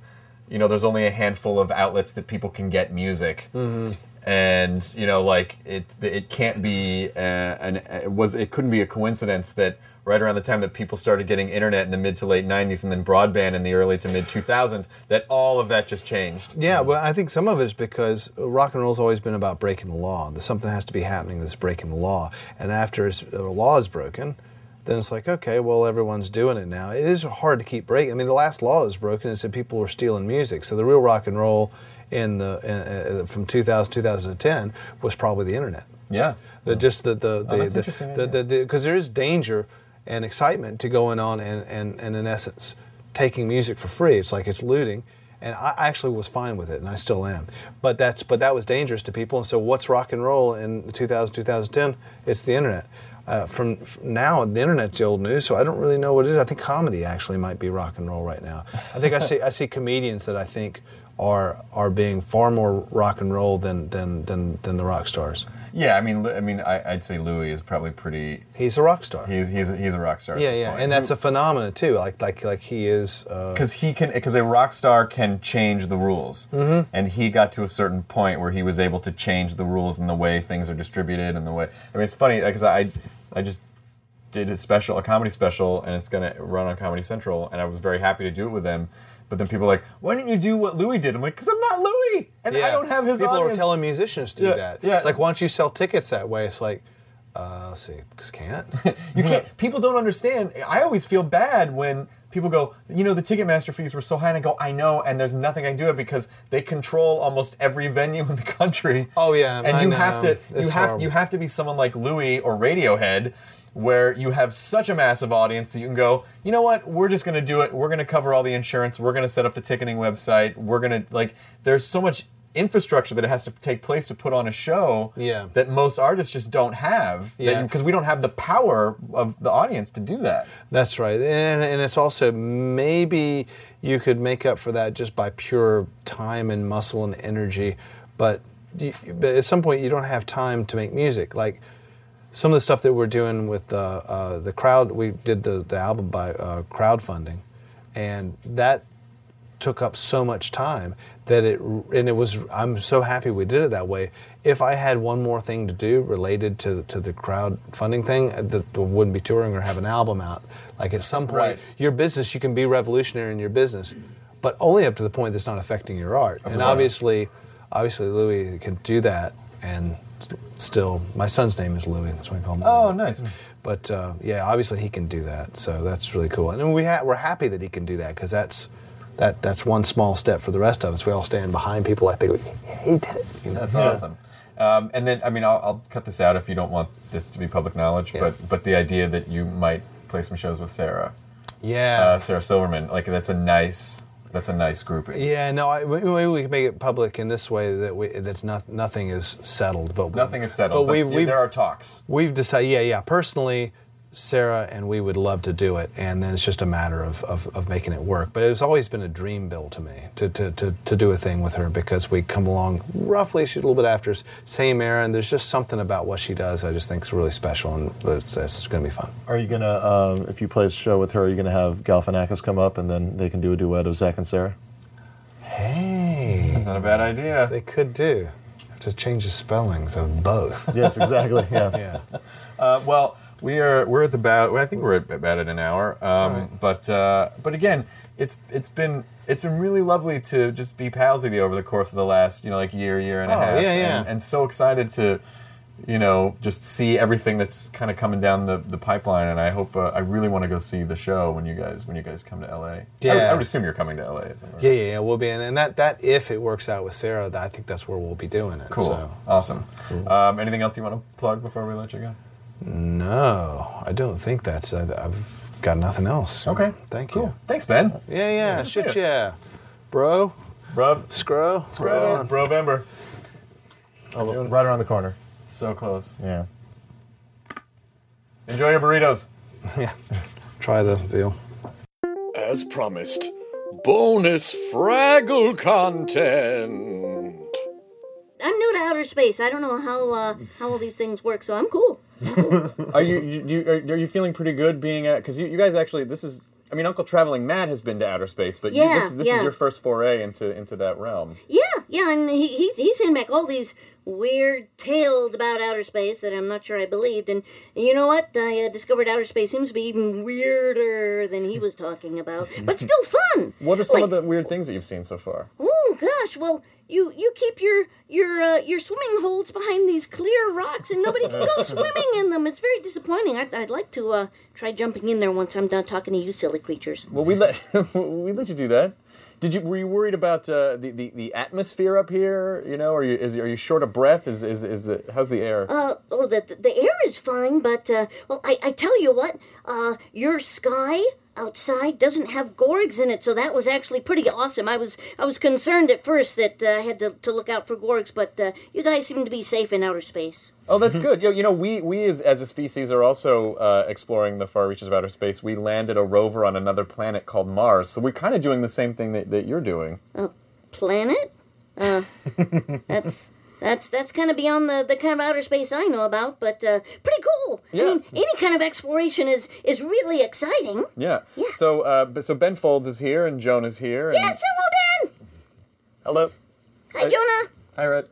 you know, there's only a handful of outlets that people can get music. Mm-hmm. And you know, like it, it can't be uh, an it was it couldn't be a coincidence that right around the time that people started getting internet in the mid to late nineties and then broadband in the early to mid two thousands, that all of that just changed. Yeah, well, I think some of it is because rock and roll's always been about breaking the law. That something has to be happening that's breaking the law, and after the law is broken, then it's like, okay, well, everyone's doing it now. It is hard to keep breaking. I mean, the last law that was broken is that people were stealing music. So the real rock and roll in the uh, from two thousand to two thousand ten was probably the internet. Yeah. The, just the the Oh, the that's the interesting, the yeah. the because there is danger and excitement to going on and, and, and in essence taking music for free. It's like it's looting, and I actually was fine with it, and I still am. But that's but that was dangerous to people. And so what's rock and roll in two thousand, two thousand ten? It's the internet. Uh, from, from now, the internet's the old news, so I don't really know what it is. I think comedy actually might be rock and roll right now. I think I see I see comedians that I think are are being far more rock and roll than than than, than the rock stars. Yeah, I mean, I mean, I, I'd say Louis is probably pretty. He's a rock star. He's he's a, he's a rock star. Yeah, at this yeah, point. and that's a phenomenon too. Like like like he is. Because uh, he can, because a rock star can change the rules, mm-hmm. and he got to a certain point where he was able to change the rules and the way things are distributed and the way. I mean, it's funny because I I just did a special, a comedy special, and it's going to run on Comedy Central, and I was very happy to do it with them. But then people are like, why didn't you do what Louis did? I'm like, because I'm not Louis, and yeah. I don't have his People audience. are telling musicians to Yeah, do that. yeah. It's like, why don't you sell tickets that way? It's like, uh, let's see, because can't. You can't. People don't understand. I always feel bad when people go, you know, the Ticketmaster fees were so high, and I go, I know, and there's nothing I can do it because they control almost every venue in the country. Oh yeah, and I you know. have to, It's you have, horrible. you have to be someone like Louis or Radiohead, where you have such a massive audience that you can go, you know what, we're just going to do it. We're going to cover all the insurance. We're going to set up the ticketing website. We're going to, like, there's so much infrastructure that has to take place to put on a show Yeah. that most artists just don't have. Yeah. Because we don't have the power of the audience to do that. That's right, and and it's also maybe you could make up for that just by pure time and muscle and energy, but you, but at some point you don't have time to make music. Like some of the stuff that we're doing with the uh, the crowd, we did the the album by uh, crowdfunding, and that took up so much time that it and it was I'm so happy we did it that way. If I had one more thing to do related to to the crowdfunding thing, that wouldn't be touring or have an album out. Like at some point, Right. your business, you can be revolutionary in your business, but only up to the point that's not affecting your art. Of and course. obviously, obviously Louis can do that, and still, my son's name is Louis. That's why I call him. Oh, Louis. nice. But uh, yeah, obviously he can do that, so that's really cool. And we ha- we're happy that he can do that because that's. That that's one small step for the rest of us. We all stand behind people like they go, yeah, he did it. You know? That's Yeah. awesome. Um, and then, I mean, I'll, I'll cut this out if you don't want this to be public knowledge, Yeah. but but the idea that you might play some shows with Sarah, Yeah. uh, Sarah Silverman, like that's a nice, that's a nice grouping. Yeah, no, I, maybe we can make it public in this way that we, that's not nothing is settled, but we, Nothing is settled, but, we've, yeah, we've, there are talks. We've decided, yeah, yeah. Personally, Sarah and we would love to do it, and then it's just a matter of, of, of making it work. But it's always been a dream, Bill, to me to, to, to, to do a thing with her because we come along roughly, she's a little bit after us, same era, and there's just something about what she does I just think is really special, and it's, it's going to be fun. Are you gonna, um, if you play a show with her, are you gonna have Galifianakis come up and then they can do a duet of Zach and Sarah? Hey, That's not a bad idea. they could do. Have to change the spellings of both. Yes, exactly. Yeah. Yeah. Uh, well, we are we're at the about. I think we're at about at an hour. Um, Right. But uh, but again, it's it's been it's been really lovely to just be pals with you over the course of the last you know like year year and a Oh, half. yeah, yeah. And, and so excited to you know just see everything that's kind of coming down the, the pipeline. And I hope uh, I really want to go see the show when you guys when you guys come to L A. I would, Yeah. I would assume you're coming to L A at some point. Yeah, yeah, yeah, we'll be in, and that, that if it works out with Sarah, that, I think that's where we'll be doing it. Cool. So. Awesome. Um, anything else you want to plug before we let you go? No, I don't think that's. I, I've got nothing else. Okay. Thank Cool. you. Thanks, Ben. Yeah, yeah, Good to shit, see you. yeah, bro, Bro, scro, bro, bro, Bember. Almost right around the corner. So close. Yeah. Enjoy your burritos. Yeah, try the veal. As promised, bonus Fraggle content. I'm new to outer space. I don't know how uh, how all these things work, so I'm cool. Are you, you, you are, are you feeling pretty good being at? Because you, you guys actually, this is I mean, Uncle Traveling Matt has been to outer space, but Yeah, you, this, this yeah. is your first foray into into that realm. Yeah, yeah, and he, he's, he's sent back all these weird tales about outer space that I'm not sure I believed. And you know what? I uh, discovered outer space seems to be even weirder than he was talking about, but still fun. What are some Like- of the weird things that you've seen so far? Oh gosh, well, you you keep your your uh, your swimming holes behind these clear rocks, and nobody can go swimming in them. It's very disappointing. I'd, I'd like to uh, try jumping in there once I'm done talking to you, silly creatures. Well, we let we let you do that. Did you were you worried about uh, the, the the atmosphere up here? You know, are you is are you short of breath? Is is is the, how's the air? Uh oh, the the air is fine, but uh, well, I I tell you what, uh, your sky outside doesn't have Gorgs in it, so that was actually pretty awesome. I was I was concerned at first that uh, I had to, to look out for Gorgs, but uh, you guys seem to be safe in outer space. Oh, that's good. You know, you know, we we as as a species are also uh, exploring the far reaches of outer space. We landed a rover on another planet called Mars, so we're kind of doing the same thing that, that you're doing. A planet? Uh, that's that's that's kind of beyond the, the kind of outer space I know about, but uh, pretty cool. Yeah. I mean, any kind of exploration is is really exciting. Yeah. Yeah. So, uh, but so Ben Folds is here and Joan is here. And Yes, hello, Ben. Hello. Hi, Jonah. Hi, Red.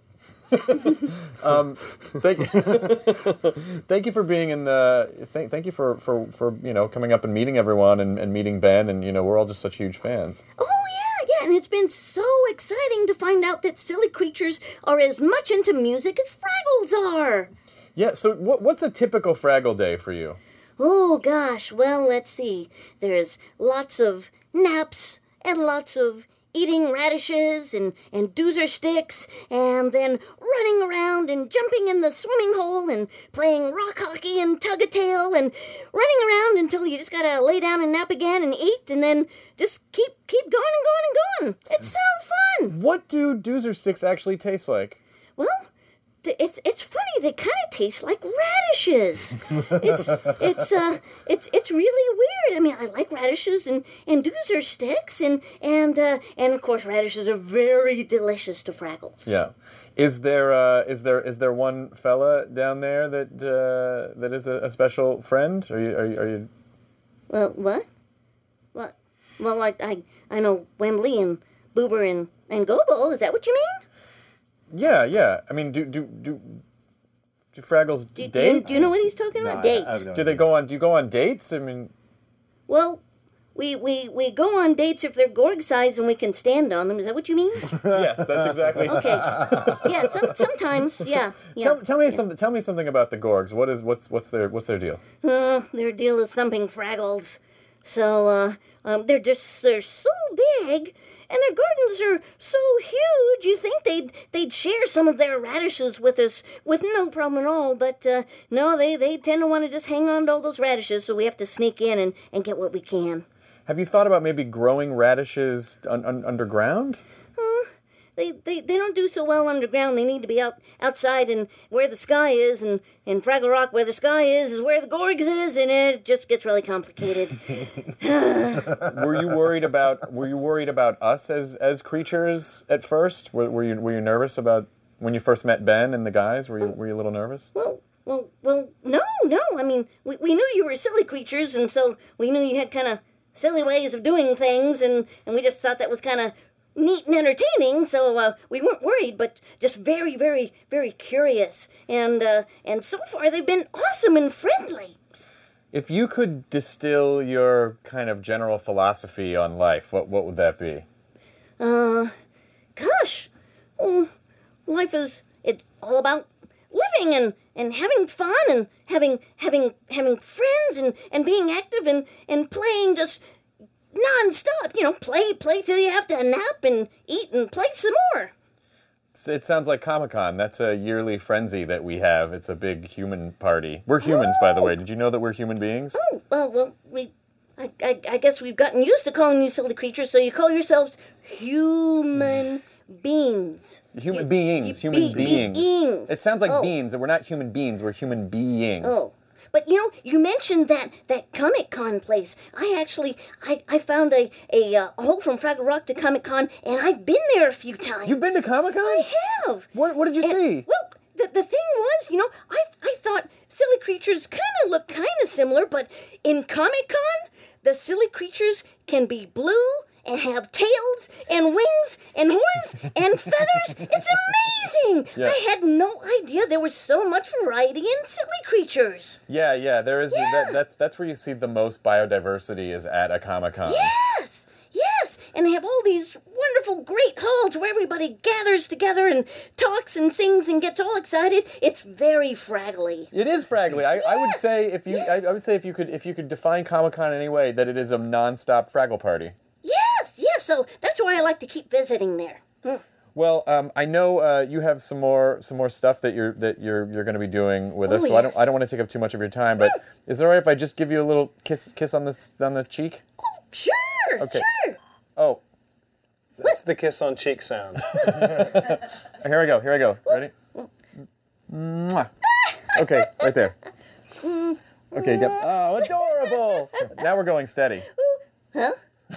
um, thank you, thank you for being in the. Thank, thank you for, for, for you know coming up and meeting everyone and, and meeting Ben, and you know we're all just such huge fans. Oh yeah, yeah, and it's been so exciting to find out that silly creatures are as much into music as Fraggles are. Yeah. So what, what's a typical Fraggle day for you? Oh gosh, well let's see. There's lots of naps and lots of eating radishes and, and doozer sticks, and then running around and jumping in the swimming hole and playing rock hockey and tug-a-tail and running around until you just gotta lay down and nap again and eat and then just keep keep going and going and going. It sounds fun. What do doozer sticks actually taste like? Well, th- it's it's funny. They kind of taste like radishes. It's it's uh it's it's really weird. I mean, I like radishes and, and doozer sticks and and uh, and of course radishes are very delicious to Fraggles. Yeah. Is there uh, is there is there one fella down there that uh, that is a, a special friend? Are you are you, are you... Well, what? What? Well, I I I know Wembley and Boober and and Gobo. Is that what you mean? Yeah, yeah. I mean, do do do do Fraggles Do, do, date? you, do you know what he's talking about? Dates. Do they go on? Do you go on dates? I mean, Well, we, we, we go on dates if they're Gorg size and we can stand on them. Is that what you mean? yes, that's exactly. Okay. Yeah. Some, sometimes. Yeah. Yeah. Tell, tell me something. Tell me something about the Gorgs. What is what's what's their what's their deal? Uh, their deal is thumping Fraggles. So, uh, um, they're just, they're so big, and their gardens are so huge, you think they'd, they'd share some of their radishes with us with no problem at all, but, uh, no, they, they tend to want to just hang on to all those radishes, so we have to sneak in and, and get what we can. Have you thought about maybe growing radishes un- un- underground? Uh, They, they they don't do so well underground. They need to be out outside and where the sky is, and in Fraggle Rock where the sky is is where the Gorgs is, and it just gets really complicated. were you worried about Were you worried about us as as creatures at first? Were, were you Were you nervous about when you first met Ben and the guys? Were you Were you a little nervous? Well, well, well, no, no. I mean, we we knew you were silly creatures, and so we knew you had kind of silly ways of doing things, and and we just thought that was kind of neat and entertaining, so uh, we weren't worried, but just very, very, very curious. And uh, and so far, they've been awesome and friendly. If you could distill your kind of general philosophy on life, what what would that be? Uh, gosh, well, life is it's all about living and, and having fun and having having having friends and, and being active and, and playing just non-stop, you know, play, play till you have to nap and eat and play some more. It sounds like Comic-Con. That's a yearly frenzy that we have. It's a big human party. We're humans, by the way. Did you know that we're human beings? Oh, well, well, we, I, I, I guess we've gotten used to calling you silly creatures, so you call yourselves human beings. Human You- beings. you Human be- beings. beings. It sounds like Oh. beans, and we're not human beings. We're human beings. Oh. But, you know, you mentioned that, that Comic-Con place. I actually, I, I found a, a, uh, hole from Fraggle Rock to Comic-Con, and I've been there a few times. You've been to Comic-Con? I have. What What did you And- see? Well, the, the thing was, you know, I, I thought silly creatures kind of look kind of similar, but in Comic-Con, the silly creatures can be blue and have tails and wings and horns and feathers. It's amazing. Yeah. I had no idea there was so much variety in silly creatures. Yeah, yeah, there is. Yeah. That, that's that's where you see the most biodiversity is at a Comic-Con. Yes, yes, and they have all these wonderful, great halls where everybody gathers together and talks and sings and gets all excited. It's very Fraggly. It is Fraggly. I, Yes, I would say if you, yes. I, I would say if you could, if you could define Comic-Con in any way, that it is a non-stop Fraggle party. Yes, yes, so that's why I like to keep visiting there. Hmm. Well, um, I know uh, you have some more some more stuff that you're that you're you're going to be doing with us. Oh, So I don't yes. I don't want to take up too much of your time. But is it all right if I just give you a little kiss kiss on this on the cheek? Oh, sure, Okay. sure. Oh, That's the kiss on cheek sound. here I go. Here I go. Ready? Mwah. Okay, right there. Okay. Yep. Oh, adorable. Now we're going steady. Huh?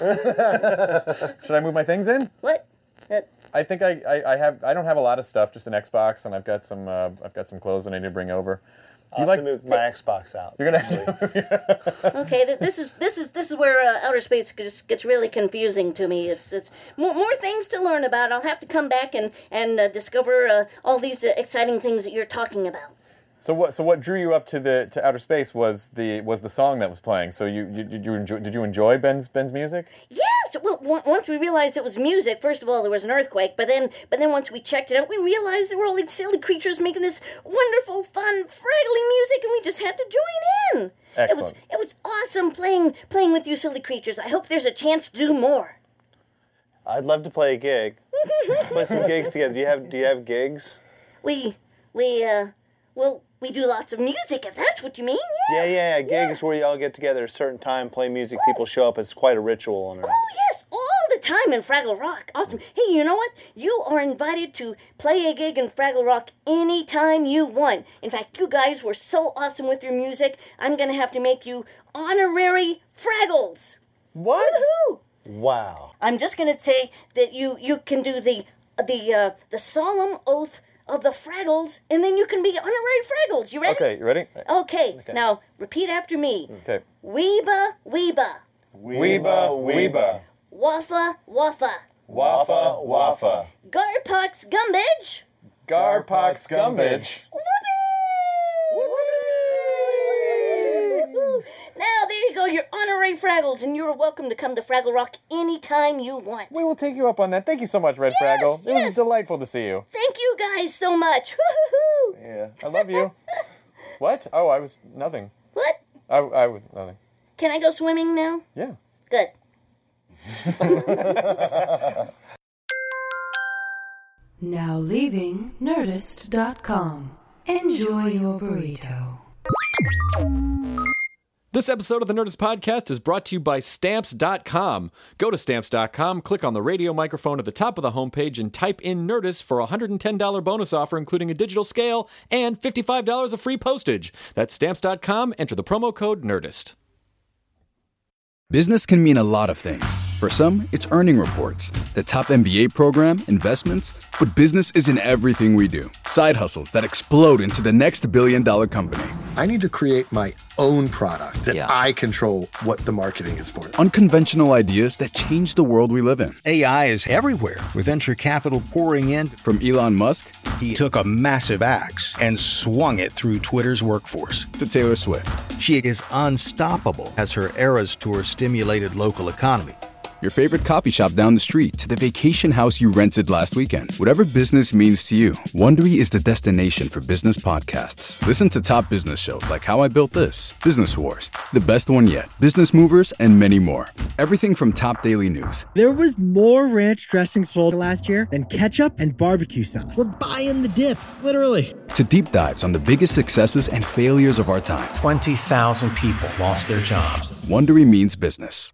Should I move my things in? What? Uh, I think I, I, I have I don't have a lot of stuff, just an Xbox, and I've got some uh, I've got some clothes that I need to bring over. I'll have to move my Xbox out. You're gonna have to. okay, th- this is this is this is where uh, outer space gets, gets really confusing to me. It's it's more, more things to learn about. I'll have to come back and and uh, discover uh, all these uh, exciting things that you're talking about. So what so what drew you up to the to outer space was the was the song that was playing. So you, you did you enjoy did you enjoy Ben's Ben's music? Yes. Well, w- once we realized it was music, first of all, there was an earthquake. But then, but then once we checked it out, we realized there were all these silly creatures making this wonderful, fun, fraggly music, and we just had to join in. Excellent. It was it was awesome playing playing with you, silly creatures. I hope there's a chance to do more. I'd love to play a gig. Play some gigs together. Do you have Do you have gigs? We we uh well we do lots of music if that's what you mean. Yeah, Yeah. yeah, yeah. Gigs where y'all get together at a certain time, play music. People show up. It's quite a ritual. And Oh, yes, all the time in Fraggle Rock. Awesome. Hey, you know what? You are invited to play a gig in Fraggle Rock anytime you want. In fact, you guys were so awesome with your music, I'm going to have to make you honorary Fraggles. What? Woohoo! wow. I'm just going to say that you, you can do the, the, uh, the solemn oath of the Fraggles, and then you can be honorary Fraggles. You ready? Okay, you ready? Okay. Now, repeat after me. Okay. Weeba, weeba. Weeba weeba. Waffa, waffa. Waffa waffa. Garpox gumbage. Garpox gumbage. Now, there you go, you're honorary Fraggles, and you're welcome to come to Fraggle Rock anytime you want. We will take you up on that. Thank you so much, Red Yes, Fraggle. It yes. was delightful to see you. Thank you guys so much. Woo-hoo-hoo. Yeah, I love you. What? Oh, I was nothing. What? I, I was nothing. Can I go swimming now? Yeah. Good. Now leaving Nerdist dot com. Enjoy your burrito. This episode of the Nerdist Podcast is brought to you by Stamps dot com. Go to Stamps dot com, click on the radio microphone at the top of the homepage, and type in Nerdist for a one hundred ten dollars bonus offer, including a digital scale and fifty-five dollars of free postage. That's Stamps dot com. Enter the promo code NERDIST. Business can mean a lot of things. For some, it's earning reports, the top M B A program, investments, but business isn't everything we do. Side hustles that explode into the next billion dollar company. I need to create my own product that Yeah. I control what the marketing is for. Unconventional ideas that change the world we live in. A I is everywhere, with venture capital pouring in. From Elon Musk, he took a massive axe and swung it through Twitter's workforce. To Taylor Swift. She is unstoppable as her Eras Tour stimulated local economy. Your favorite coffee shop down the street to the vacation house you rented last weekend. Whatever business means to you, Wondery is the destination for business podcasts. Listen to top business shows like How I Built This, Business Wars, The Best One Yet, Business Movers, and many more. Everything from top daily news. There was more ranch dressing sold last year than ketchup and barbecue sauce. We're buying the dip, literally. To deep dives on the biggest successes and failures of our time. twenty thousand people lost their jobs. Wondery means business.